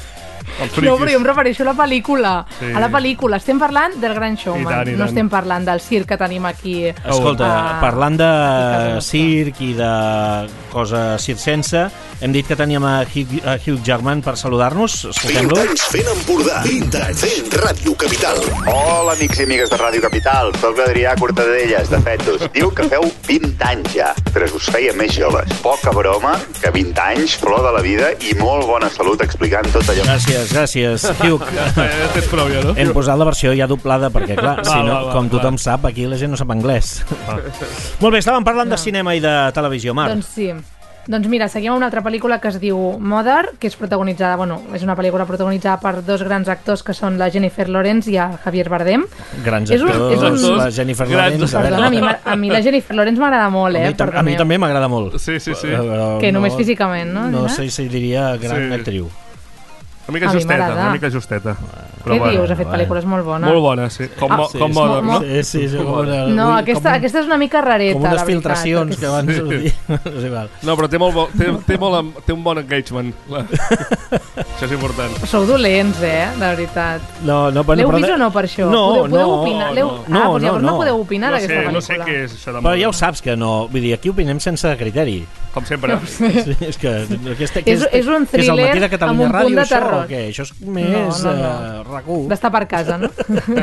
No, però jo em refereixo a la pel·lícula. Sí. A la pel·lícula. Estem parlant del Gran Showman. No estem parlant del circ que tenim aquí. Escolta, parlant de circ i de cosa circense, hem dit que teníem a Hugh Jackman per saludar-nos. Escoltem-lo. 20 anys fent Empordà. 20 anys fent Ràdio Capital. Hola, amics i amigues de Ràdio Capital. Soc l'Adrià Cortadelles, de Fetos. Diu que feu 20 anys ja, però us feia més joves. Poca broma, que 20 anys, flor de la vida i molt bona salut explicant tot allò. Gràcies, Hugh. Tens prou, ja, no? Hem posat la versió ja doblada, perquè, clar, si no, com tothom sap, aquí la gent no sap anglès. Molt bé, estàvem parlant de cinema i de televisió, Mar. Doncs sí. Doncs mira, seguim amb una altra pel·lícula que es diu Mother, que és protagonitzada, és una pel·lícula protagonitzada per dos grans actors que són la Jennifer Lawrence i el Javier Bardem. Grans actors, la Jennifer Lawrence. Perdona, a mi la Jennifer Lawrence m'agrada molt, A mi també m'agrada molt. Sí. Que només físicament, no? No sé si diria gran actriu. Una mica justeta. Què dius? Ha fet pel·lícules molt bones. Molt bones, sí. Com Mother, no? Sí. No, aquesta és una mica rareta, com unes filtracions que van sortir. No, però té un bon engagement. Això és important. Sou dolents, de veritat. L'heu vist o no per això? Podeu opinar? Doncs llavors no podeu opinar d'aquesta pel·lícula. No sé què és això de Però ja ho saps que no. Vull dir, aquí opinem sense criteri. Com sempre. És que és un thriller amb un punt de terror. Què? Això és més RAC1. D'estar per casa, no?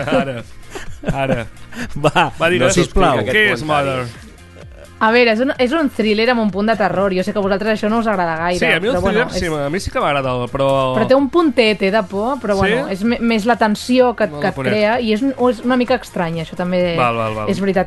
Ara. Va, digues, sisplau. Què és Mother? A veure, és un thriller amb un punt de terror. Jo sé que a vosaltres això no us agrada gaire. Sí, a mi el thriller a mi sí que m'agrada, però... Però té un puntet de por, però bueno, és més la tensió que et crea i és una mica estrany, això també és veritat.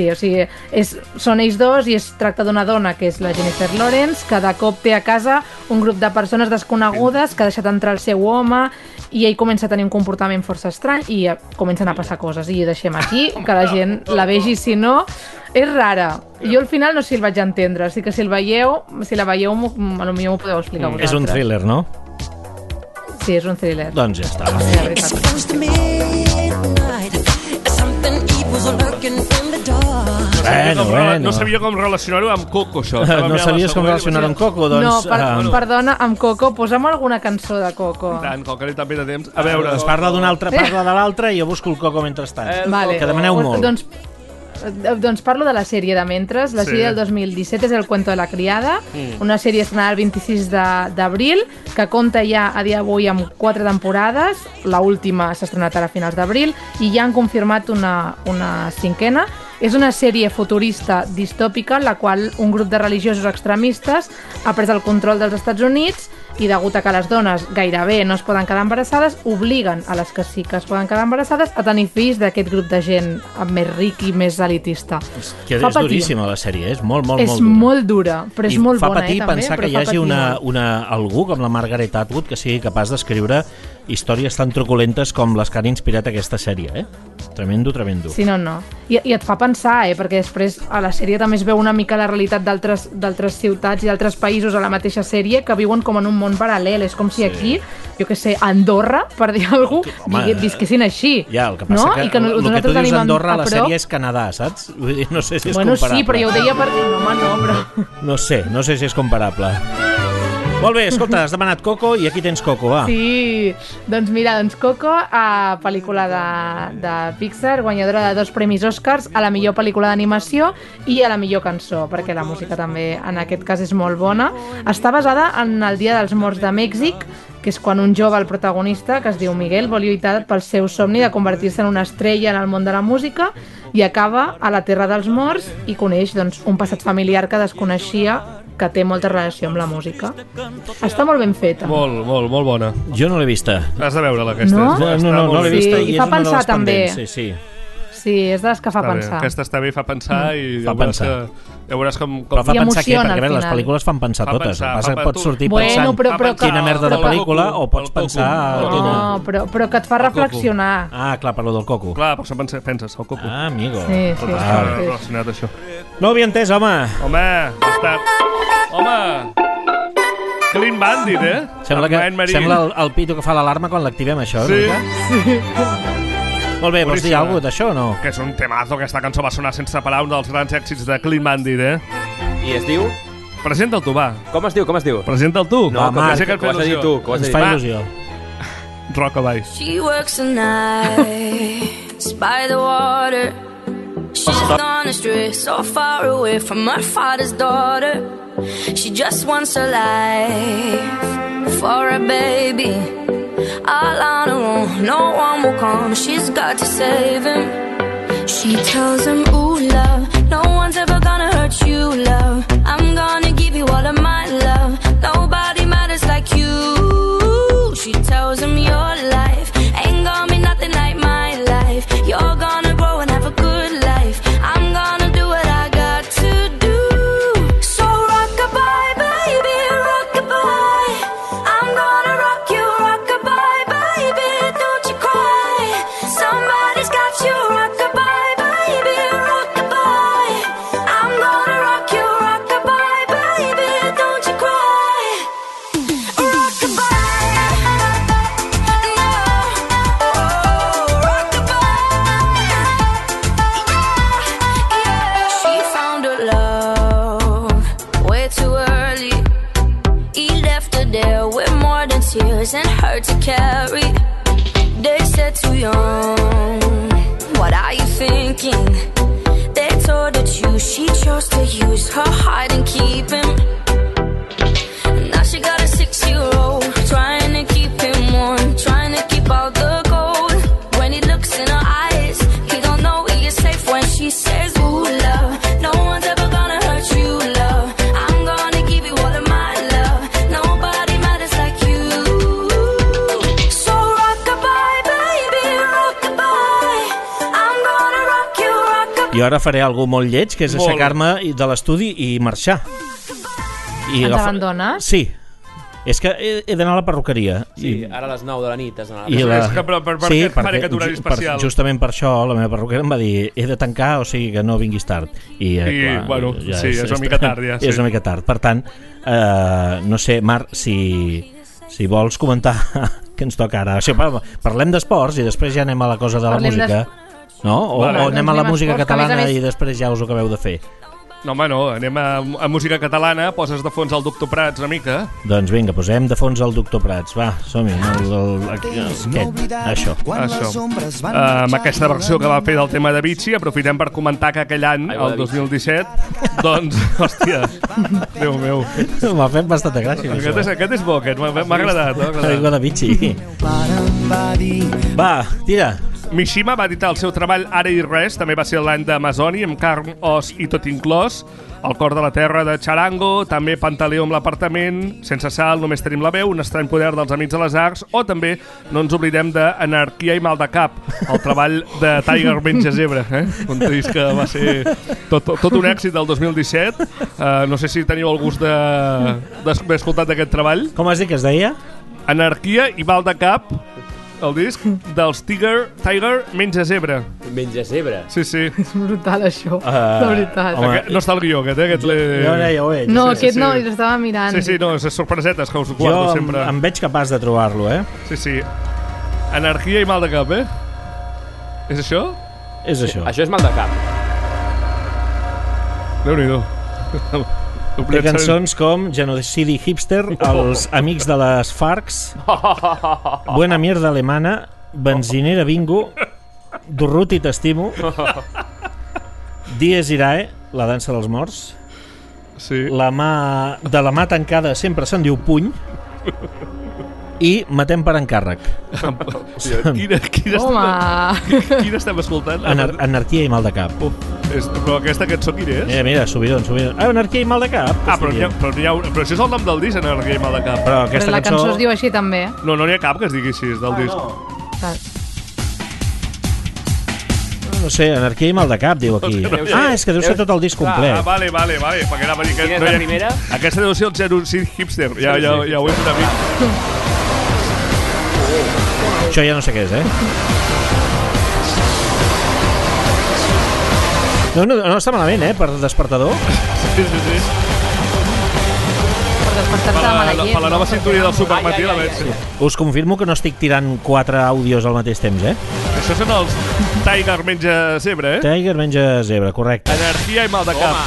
Són ells dos i es tracta d'una dona que és la Jennifer Lawrence, que de cop té a casa un grup de persones desconegudes que ha deixat entrar el seu home i ell comença a tenir un comportament força estrany i comencen a passar coses i ho deixem aquí, que la gent la vegi, si no... És rara. Jo al final no sé si el vaig entendre, així que si la veieu, potser m'ho podeu explicar vosaltres. És un thriller, no? Sí, és un thriller. Doncs ja està. No sabia com relacionar-ho amb Coco, això. No sabies com relacionar-ho amb Coco? No, perdona, amb Coco, posa'm alguna cançó de Coco. Tant, com que també de temps. A veure, parla de l'altre i jo busco el Coco mentrestant. Que demaneu molt. Doncs parlo de la sèrie de Mentres. La sèrie del 2017 és El cuento de la criada, una sèrie estrenada el 26 d'abril, que compta ja a dia d'avui amb 4 temporades. L'última s'ha estrenat ara a finals d'abril i ja han confirmat una 5a. És una sèrie futurista distòpica en la qual un grup de religiosos extremistes ha pres el control dels Estats Units i degut a que les dones gairebé no es poden quedar embarassades, obliguen a les que sí que es poden quedar embarassades a tenir fills d'aquest grup de gent més ric i més elitista. Que és duríssima la sèrie, és molt dura. És molt dura, però és molt bona, també. I fa patir pensar que hi hagi algú com la Margaret Atwood que sigui capaç d'escriure històries tan truculentes com les que han inspirat aquesta sèrie, Tremendo. Sí, no. I et fa pensar, perquè després a la sèrie també es veu una mica la realitat d'altres ciutats i d'altres països a la mateixa sèrie que viuen com en un món paral·lel. És com si aquí, jo què sé, Andorra, per dir alguna cosa, visquessin així. Ja, el que passa que el que tu dius Andorra a la sèrie és Canadà, saps? Vull dir, no sé si és comparable. Bueno, sí, però jo ho deia per... No, però... No sé si és comparable. Molt bé, escolta, has demanat Coco i aquí tens Coco, va. Sí, doncs mira, Coco, pel·lícula de Pixar, guanyadora de 2 premis Oscars a la millor pel·lícula d'animació i a la millor cançó, perquè la música també en aquest cas és molt bona. Està basada en el Dia dels Morts de Mèxic, que és quan un jove, el protagonista, que es diu Miguel, vol lluitar pel seu somni de convertir-se en una estrella en el món de la música i acaba a la Terra dels Morts i coneix un passat familiar que desconeixia, que té molta relació amb la música. Està molt ben feta. Molt bona. Jo no l'he vista. Has de veure-la, aquesta. No l'he vista i és una de les pendents. Sí, és de les que fa pensar. Aquesta està bé, fa pensar i ja veuràs com... Però fa pensar què? Perquè les pel·lícules fan pensar totes. Pots sortir pensant quina merda de pel·lícula o pots pensar... No, però que et fa reflexionar. Ah, clar, per lo del Coco. Clar, per això penses, el Coco. Ah, amigo. Sí. Relacionat això. No ho havia entès, home. Home, Clean Bandit, Sembla el pito que fa l'alarma quan l'activem, això. Sí. Molt bé, vols dir alguna cosa d'això o no? Que és un temazo, aquesta cançó va sonar sense parar, un dels grans èxits de Clean Bandit, I es diu? Presenta'l tu, va. Com es diu? Presenta'l tu. No, Marc, que ho has de dir tu. Ens fa il·lusió. Rockabye. She works the nights by the water. She's gone astray, so far away from her father's daughter. She just wants a life for a baby. All on her own, no one will come. She's got to save him. She tells him, ooh, love, no one's ever gonna hurt you, love. I'm gonna give you all of my love. Nobody matters like you. She tells him your life ain't gonna be nothing like my life. You're gonna grow and have a good life. I'm gonna do what I got to do. So rock-a-bye, baby, rock-a-bye. I'm gonna rock you, rock-a-bye, baby, don't you cry. Somebody's got you, rock-a-bye, baby, rock-a-bye. I'm gonna rock you, rock-a-bye, baby, don't you cry. She found her love way too early. He left her there with more than tears and hurt to carry. They said too young, what are you thinking? They told her to, she chose to use her heart and keep him. Now she got a 6-year-old, trying to keep him warm, trying to keep out the cold. When he looks in her eyes, he don't know he is safe when she says, ooh, love, no one's ever gonna hurt you, love. I'm gonna give you all of my love. Nobody matters like you. So rock-a-bye, baby, rock-a-bye. I'm gonna rock you, rock-a-bye. Jo ara faré alguna molt lleig, que és aixecar-me de l'estudi i marxar. Ens abandones? Sí. És que he d'anar a la perruqueria. Sí, ara a les 9 de la nit has d'anar a la perruqueria. Però per què fan aquest horari especial? Justament per això la meva perruquera em va dir he de tancar, o sigui que no vinguis tard. I clar, bueno, ja sí, és una mica tard ja. És una mica tard. Per tant, no sé, Marc, si vols comentar què ens toca ara. O sigui, parlem d'esports i després ja anem a la cosa de la música. No? O anem a la música catalana i després ja us ho acabeu de fer. No, home, no, anem a música catalana, poses de fons el Doctor Prats una mica. Doncs vinga, posem de fons el Doctor Prats, va, som-hi, això. Amb aquesta versió que va fer del tema de Vichy, aprofitem per comentar que aquell any, el 2017, doncs, hòstia, Déu meu. M'ha fet bastanta gràcia. Aquest és bo, m'ha agradat. Aigua de Vichy. Va, tira. Mishima va editar el seu treball Ara i Res, també va ser l'any d'Amazoni, amb carn, os i tot inclòs, El cor de la terra de Charango, també Pantaleó amb l'apartament, Sense sal, Només tenim la veu, Un estrany poder dels Amics de les Arts, o també no ens oblidem d'Anarquia i mal de cap, el treball de Tiger menja zebra, un disc que va ser tot un èxit del 2017. No sé si teniu el gust d'haver escoltat d'aquest treball. Com has dit que es deia? Anarquia i mal de cap, el disc dels Tiger menja zebra. Menja zebra? Sí, sí. És brutal, això, la veritat. No està el guió, aquest. Jo ho veig. No, aquest no, l'estava mirant. Sí, no, és sorpresetes que us guardo sempre. Jo em veig capaç de trobar-lo, Sí. Anarquia i mal de cap, És això? És això. Això és mal de cap. Déu-n'hi-do. Té cançons com Genocidi Hipster, Els Amics de les Farcs, Buena Mierda Alemana, Benzinera Bingo, Durruti T'estimo, Dies Irae, La dansa dels morts, sí. De la mà tancada sempre se'n diu puny, i Matem per encàrrec. Quina estem escoltant? Anarquia i mal de cap. Però aquesta cançó quina és? Mira, subidon. Anarquia i mal de cap. Però això és el nom del disc, Anarquia i mal de cap. Però la cançó es diu així també. No n'hi ha cap que es digui així, del disc. No sé, Anarquia i mal de cap, diu aquí. És que deu ser tot el disc complet. Vale. Perquè anava a dir que quina és la primera? Aquesta deu ser el Genocidi Hipster. Ja ho he fet a mi. Això ja no sé què és, No està malament, per despertador. Sí. Per despertar-te de mala llet. Per la nova sintonia del Supermatí, la veig. Us confirmo que no estic tirant 4 àudios al mateix temps, Això són els Tiger menja zebra, Tiger menja zebra, correcte. Anarquia i mal de cap.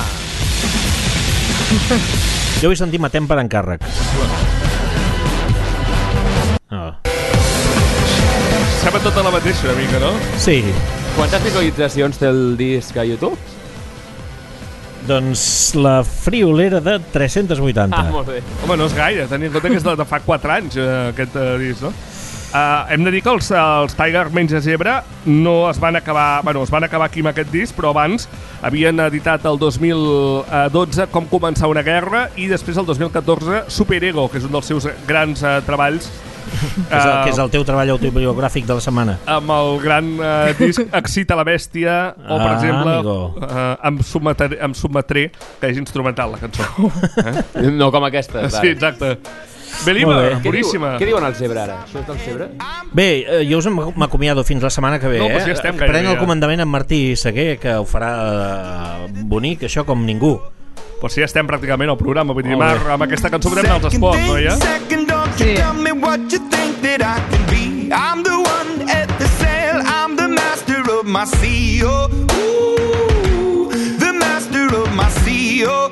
Jo vull sentir Matem per encàrrec. Pensem en tota la mateixa una mica, no? Sí. Quantes visualitzacions té el disc a YouTube? Doncs la friolera de 380. Molt bé. Home, no és gaire, tenint en compte que és de fa 4 anys aquest disc, no? Hem de dir que els Tiger Menja Zebra no es van acabar... Bueno, es van acabar aquí amb aquest disc, però abans havien editat el 2012 Com començar una guerra i després el 2014 Superego, que és un dels seus grans treballs. Que és el teu treball autobiogràfic de la setmana. Amb el gran disc Excita la bèstia, o per exemple em sotmetré, que és instrumental la cançó. No com aquesta. Sí, exacte. Believer, boníssima. Què diuen el Zebra ara? Això és del Zebra? Bé, jo us m'acomiado fins la setmana que ve. No, però si estem Prenc el comandament amb Martí Seguer, que ho farà bonic, això com ningú. Però si ja estem pràcticament al programa, vull dir, Marc, amb aquesta cançó podem anar als esports, no, ja? Sí. I'm the one at the sail, I'm the master of my sea, oh, ooh, the master of my sea, oh,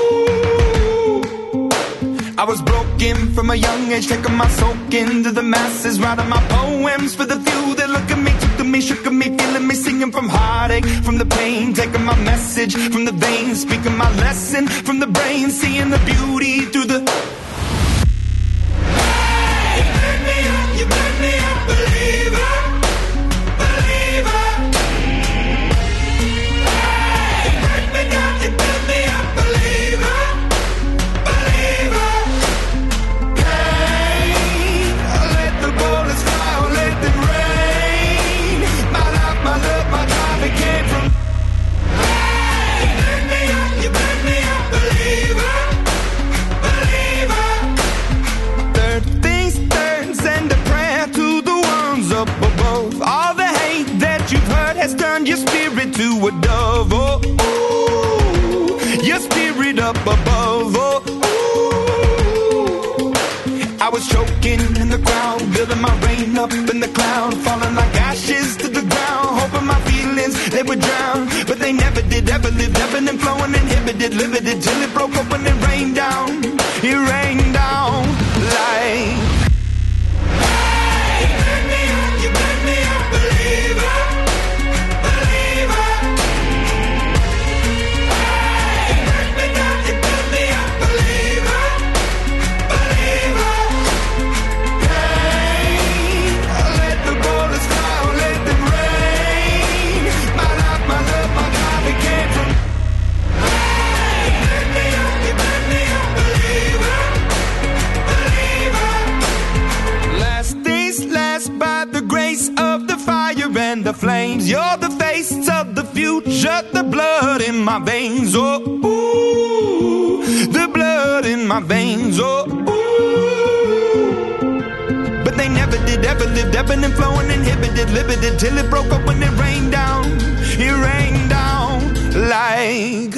ooh. I was broken from a young age, taking my soak into the masses, writing my poems for the few that look at me, took to me, shook at me, feeling me, singing from heartache, from the pain, taking my message from the veins, speaking my lesson from the brain, seeing the beauty through the... You make me a believer, believer. Hey, you break me down, you build me a believer, believer. Hey, let the bullets fly, let them rain. My life, my love, my drive, it came from. Hey, you make me a believer, believer. Third things third, send a prayer to the ones up above. All the hate that you've heard has turned your spirit to a dove. Oh, ooh, your spirit up above. Oh, ooh. I was choking in the crowd, building my rain up in the cloud, falling like ashes to the ground, hoping my feelings they would drown, but they never did. Ever lived, ebbing and flowing, inhibited, limited, till it broke up when it rained down. It rained down like. And the flames, you're the face of the future, the blood in my veins, oh, ooh, the blood in my veins, oh, ooh. But they never did, ever lived, ebbing and flowing, inhibited, limited, till it broke up when it rained down like.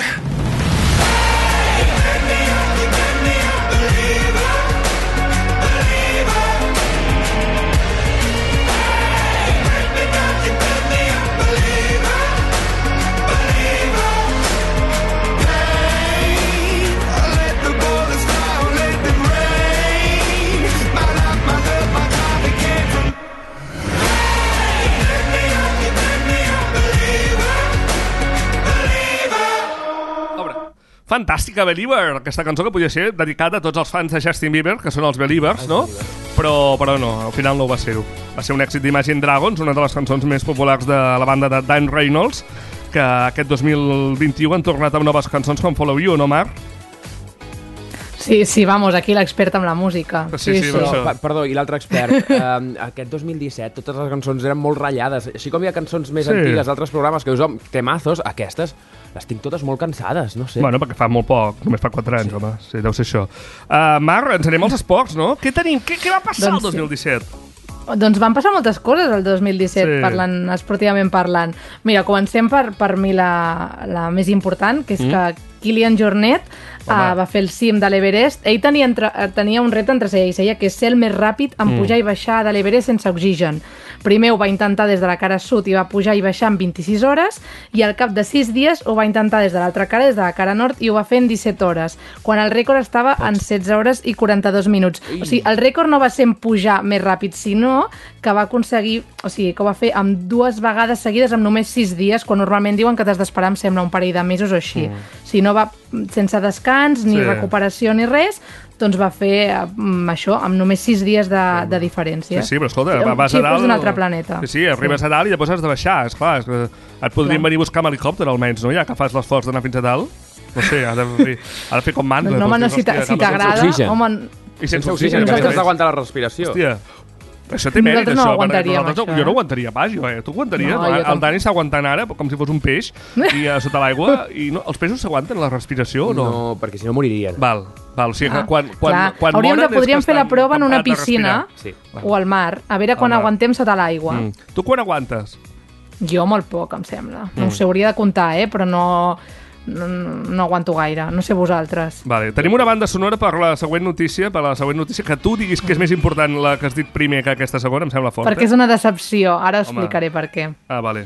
Fantàstica, Believer, aquesta cançó que podia ser dedicada a tots els fans de Justin Bieber, que són els Believers, no? Però no, al final no ho va ser-ho. Va ser un èxit d'Imagine Dragons, una de les cançons més populars de la banda de Dan Reynolds, que aquest 2021 han tornat amb noves cançons com Follow You, no, Marc? Sí, vamos, aquí l'expert amb la música. Sí. Però, perdó, i l'altre expert, aquest 2017 totes les cançons eren molt ratllades, així com hi ha cançons més antigues d'altres programes que us temazos, aquestes les tinc totes molt cansades, no sé. Bueno, perquè fa molt poc, només fa 4 anys, home. Sí, deu ser això. Marc, ens anem als esports, no? Què tenim? Què va passar el 2017? Doncs van passar moltes coses el 2017, esportivament parlant. Mira, comencem per mi la més important, que és que Kilian Jornet, va fer el cim de l'Everest. Ell tenia un repte entre ell i ella, que és ser el més ràpid en pujar i baixar de l'Everest sense oxigen. Primer ho va intentar des de la cara sud i va pujar i baixar en 26 hores, i al cap de 6 dies ho va intentar des de l'altra cara, des de la cara nord, i ho va fer en 17 hores, quan el rècord estava en 16 hores i 42 minuts. O sigui, el rècord no va ser en pujar més ràpid, sinó que va aconseguir, o sigui, que ho va fer amb 2 vegades seguides en només 6 dies, quan normalment diuen que t'has d'esperar, em sembla, un parell de mesos o així. Si no va sense descans, ni recuperació, ni res, doncs va fer això, amb només 6 dies de diferència. Sí, però escolta, vas a dalt... d'un altre planeta. Sí, arribes a dalt i després has de baixar, esclar. Et podrien venir a buscar amb helicòpter, almenys, no? Ja que fas l'esforç d'anar fins a dalt. No sé, ha de fer com mans. No, home, si t'agrada... I sense oxigen, que has d'aguantar la respiració. Hòstia, això té mèrit, això. Nosaltres no aguantaríem això. Jo no aguantaria pas, jo, Tu aguantaries? El Dani està aguantant ara com si fos un peix i sota l'aigua. I els peixos s'aguanten la respiració o no? No, perquè si no moririen. Val, o sigui que quan podríem fer la prova en una piscina o al mar, a veure quan aguantem sota l'aigua. Tu quan aguantes? Jo molt poc, em sembla. No ho sé, hauria de comptar, però no aguanto gaire, no sé vosaltres. Vale, tenim una banda sonora per la següent notícia, que tu diguis que és més important la que has dit primer que aquesta segona, em sembla fort. Perquè és una decepció, ara explicaré per què. Ah, vale.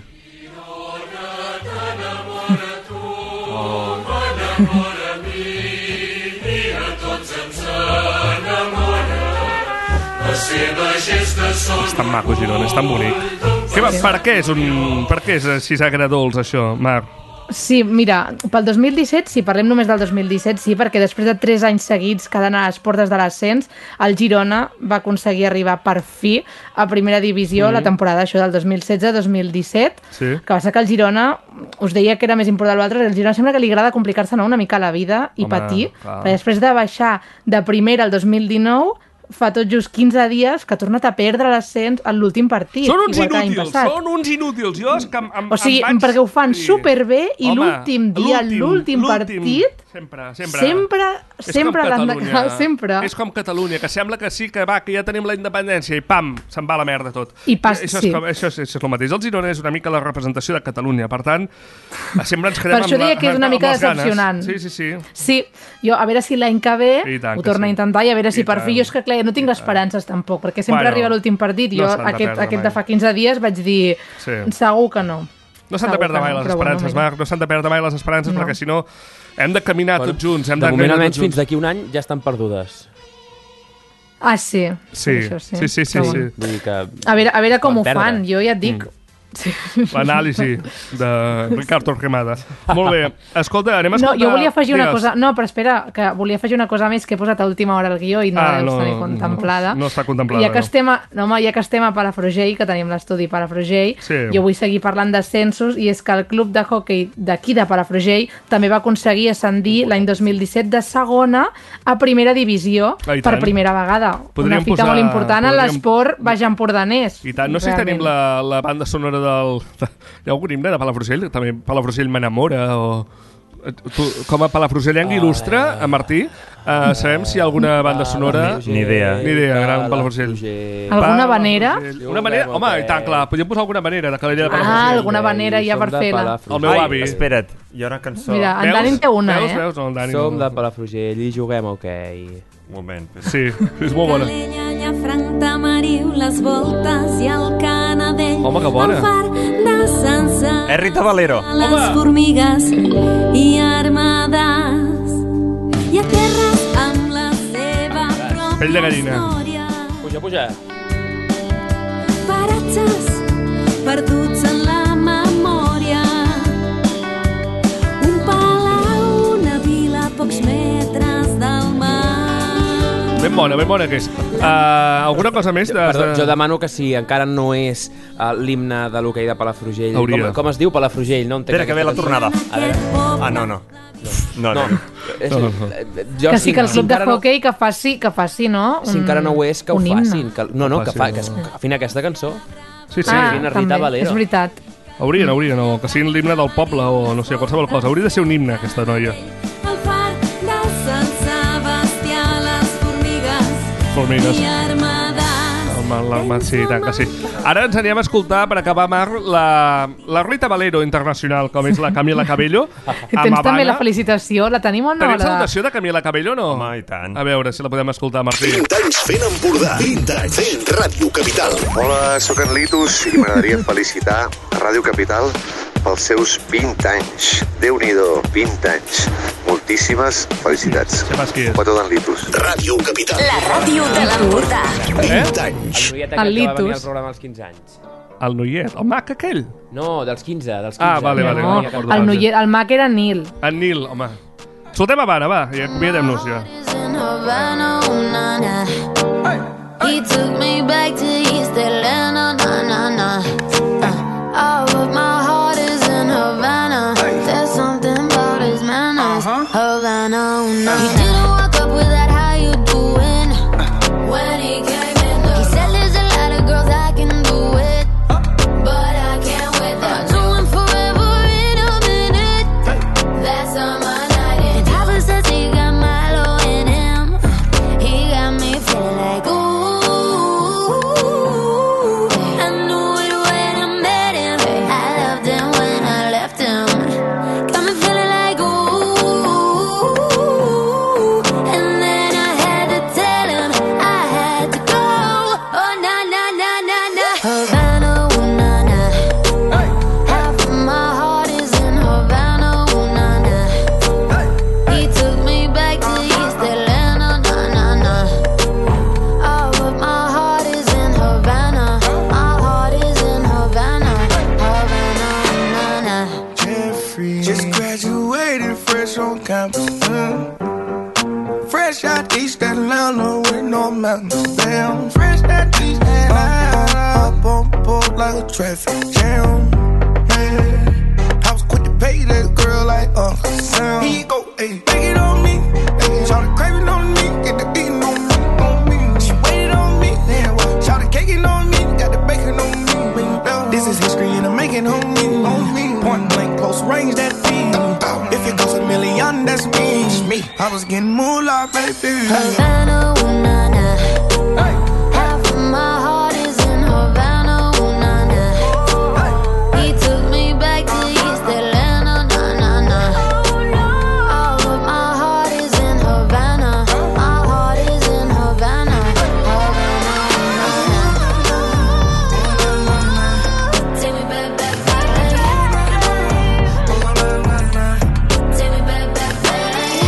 És tan maco, Girona, és tan bonic. Per què és així agradolç, això, Marc? Sí, mira, pel 2017, si parlem només del 2017, sí, perquè després de 3 anys seguits quedant a les portes de l'ascens, el Girona va aconseguir arribar per fi a primera divisió la temporada això del 2016-2017, que va ser que el Girona, us deia que era més important l'altre, el Girona sembla que li agrada complicar-se una mica la vida i patir, perquè després de baixar de primera el 2019, fa tot just 15 dies que ha tornat a perdre l'ascens en l'últim partit. Són uns inútils. O sigui, perquè ho fan superbé i l'últim dia, l'últim partit... Sempre l'han de quedar, sempre. És com Catalunya, que sembla que sí, que ja tenim la independència i pam, se'n va la merda tot. Això és el mateix. El Girona és una mica la representació de Catalunya, per tant, sempre ens quedem amb les ganes. Per això deia que és una mica decepcionant. Sí, jo a veure si l'any que ve ho torna a intentar i a veure si per fi, jo és que clar, no tinc esperances tampoc, perquè sempre arriba l'últim partit i jo aquest de fa 15 dies vaig dir segur que no. No s'han de perdre mai les esperances, Marc, no s'han de perdre mai les esperances perquè si no hem de caminar tots junts. De moment almenys fins d'aquí un any ja estan perdudes. Ah, sí. Sí. A veure com ho fan, jo ja et dic. L'anàlisi de Ricard Torquemada. Molt bé. Escolta, anem a escoltar... No, jo volia afegir una cosa... No, però espera, que volia afegir una cosa més que he posat a última hora al guió i no la deus tenir contemplada. No està contemplada, ja que estem a Palafrugell, que tenim l'estudi Palafrugell, jo vull seguir parlant d'ascensos, i és que el club de hoquei d'aquí de Palafrugell també va aconseguir ascendir l'any 2017 de segona a primera divisió per primera vegada. Una fita molt important en l'esport baix-empordanès. I tant, no sé si tenim la banda sonora hi ha algun himne de Palafrugell? També Palafrugell m'enamora o... Com a palafrugellenc il·lustre, a Martí, sabem si hi ha alguna banda sonora? Ni idea. Gran Palafrugell. Alguna vanera? Una vanera? Home, i tant, clar, podríem posar alguna vanera de Calella de Palafrugell. Ah, alguna vanera ja per fer-la. El meu avi. Espera't, hi ha una cançó. Mira, en Dani en té una, Som de Palafrugell i juguem a hoquei. Un moment. Sí, és molt bona. Franc Tamariu, les voltes i el Canadell. Home, que bona. El far de Sansa. Rita Valero. Les formigues i armades. I a terres amb la seva pròpia Pell de gallina. història. Puja. Paratges perduts en la memòria. Un palau, una vila a pocs metres del mar. Ben bona que és. Alguna cosa més? Perdó, jo demano que si encara no és l'himne de l'hoquei de Palafrugell. Com es diu Palafrugell? No espera, que ve la tornada. A veure. Ah, no. Que sí que el club de hoquei que faci, no? Si encara no ho és, que ho facin. Que agafin aquesta cançó. Sí. També, és veritat. Haurien, o que sigui l'himne del poble, o no sé, qualsevol cosa. Hauria de ser un himne, aquesta noia. El far de Sant Sebastià, les formigues i armades. Sí, tant que sí. Ara ens anirem a escoltar, per acabar, Marc, la Rita Valero internacional, com és la Camila Cabello. Tens també la felicitació, la tenim o no? Tenim salutació de Camila Cabello o no? Home, i tant. A veure si la podem escoltar, Martí. 20 anys fent Empordà. 20 anys fent Ràdio Capital. Hola, sóc en Litus i m'agradaria felicitar a Ràdio Capital pels seus 20 anys. Déu-n'hi-do, 20 anys. Moltíssimes felicitats. Petó d'en Litus. Ràdio Capital. La ràdio de l'Empordà. 20 anys. El Litus. Va venir al programa als 15 anys. El noiet, el Mac aquell? No, dels 15. Ah, vale. No, el noiet, el Mac era Nil. En Nil, home. Escoltem Havana, va, i acomiadem-nos ja. He took me back to East Atlanta, oh, but my heart is in Havana. There's something about his manners. Havana, He didn't walk up with that how you doing when he came in. He said there's a lot of girls I can do it, but I can't wait. I'll do him forever in a minute. That's on my night. And Papa says he got Milo in him. He got me feeling like ooh. Fresh out East Atlanta with no mountains down. Fresh out East Atlanta, up on board like a traffic jam. Man, I was quick to pay that girl like Uncle Sam. He go, hey, take it on me. Hey, shout it craving on me, get the beating on me. She waited on me, then shout it caking on me, got the bacon on me. This is history and I'm making on me. Point blank, close range, that beat. If it goes $1 million, that's me. I was getting moolah, baby. Havana, ooh, nah, nah. Half of my heart is in Havana, ooh, nah, nah. He took me back to East Atlanta, nah, nah, nah. All of my heart is in Havana. My heart is in Havana. Havana, ooh, nah, nah. Take me back, back, back. Take me back, back, back.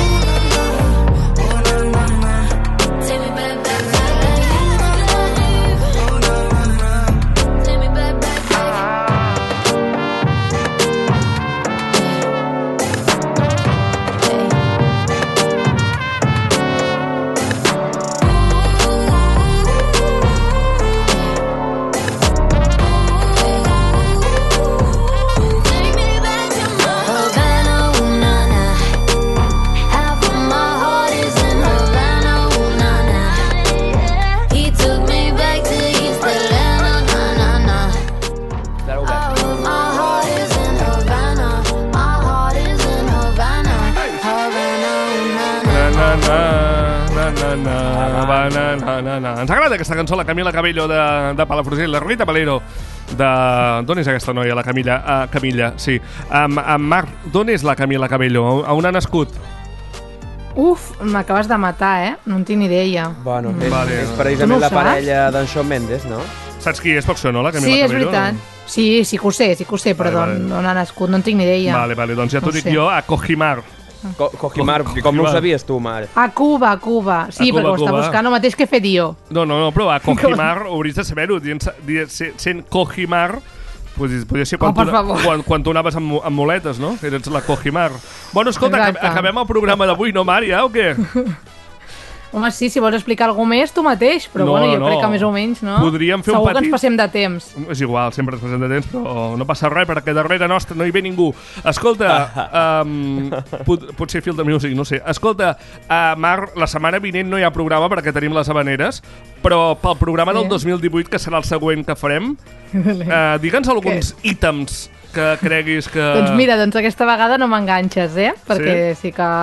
Ens agrada aquesta cançó, la Camila Cabello de Palafrugell, la Rita Valero de... D'on és aquesta noia, la Camila? Camilla, sí. Marc, d'on és la Camila Cabello? On ha nascut? Uf, m'acabes de matar, No en tinc ni idea. Bueno, és precisament la parella d'en Shawn Mendes, no? Saps qui és, per això, no, la Camila Cabello? Sí, és veritat. No? Sí que ho sé, però on ha nascut, no en tinc ni idea. Vale, doncs ja t'ho dic jo, a Cojimar. Cojimar, com no ho sabies tu, Marc? A Cuba. Sí, perquè ho està buscant el mateix que he fet jo. No, però a Cojimar hauries de saber-ho. Sent Cojimar, podria ser quan tu anaves amb muletes, no? Eres la Cojimar. Bueno, escolta, acabem el programa d'avui, no, Mari, o què? Home, sí, si vols explicar alguna més, tu mateix, però jo crec que més o menys, no? Podríem fer Segur que ens passem de temps. És igual, sempre ens passem de temps, però no passa res, perquè darrere nostre no hi ve ningú. Escolta, potser Field Music, no sé. Escolta, Marc, la setmana vinent no hi ha programa perquè tenim les Havaneres, però pel programa del 2018, que serà el següent que farem, digue'ns alguns ítems que creguis que... Doncs mira, aquesta vegada no m'enganxes, perquè sí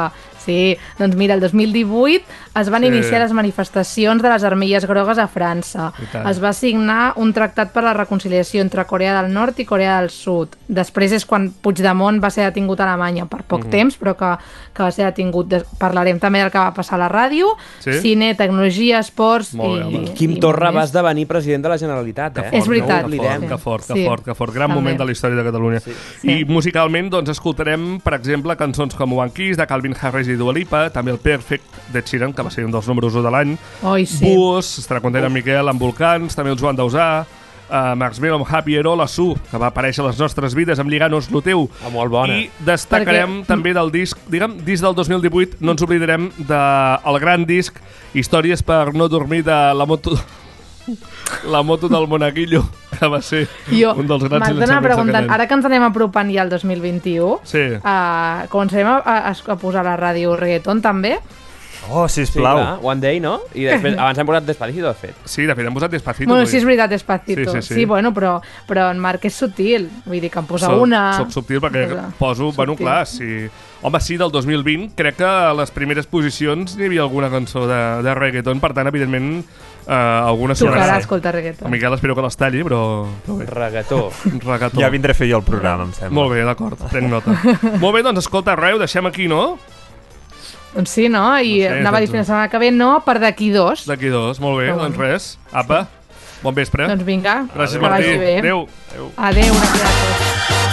Sí, doncs mira, el 2018 es van iniciar les manifestacions de les armilles grogues a França. Es va signar un tractat per a la reconciliació entre Corea del Nord i Corea del Sud. Després és quan Puigdemont va ser detingut a Alemanya per poc temps, però que va ser detingut. Parlarem també del que va passar a la ràdio, cine, tecnologia, esports i Quim Torra va esdevenir president de la Generalitat, És veritat. Que fort. Gran moment de la història de Catalunya. I musicalment, doncs, escoltarem, per exemple, cançons com One Kiss, de Calvin Harris i Dua Lipa, també el Perfect, de Sheeran, que va ser un dels números 1 de l'any, Búhos, estarà content en Miquel, amb Volcans, també el Joan Dausà, Max Melo amb Happy Hero, la Su, que va aparèixer a les nostres vides amb Lliganos lo teu. Molt bona. I destacarem també del disc, disc del 2018, no ens oblidarem del gran disc Històries per no dormir de la moto del Monaguillo, que va ser un dels grans llançaments d'aquest any. Ara que ens anem apropant ja al 2021, començarem a posar a la ràdio reggaeton també? Oh, sisplau. Sí, One Day, no? I després, abans hem posat Despacito, de fet. Sí, de fet, hem posat Despacito. Bueno, sí, és veritat, Despacito. Sí, bueno, però en Marc és sutil. Vull dir que em posa una... Soc subtil perquè poso... Bueno, clar, sí... Home, sí, del 2020, crec que a les primeres posicions n'hi havia alguna cançó de reggaeton, per tant, evidentment, alguna sonarà. Tocarà escoltar reggaeton. Miquel, espero que les talli, però bé. Reggaetó. Ja vindré a fer jo el programa, em sembla. Molt bé, d'acord, prenc nota. Molt bé, doncs, escolta, ho deixem aquí, no? Doncs sí, no? I anava a dir la setmana que ve, no, per d'aquí 2. D'aquí 2, molt bé, doncs res. Apa, bon vespre. Doncs vinga, gràcies, que vagi bé. Adéu. Adéu, una crida a tots.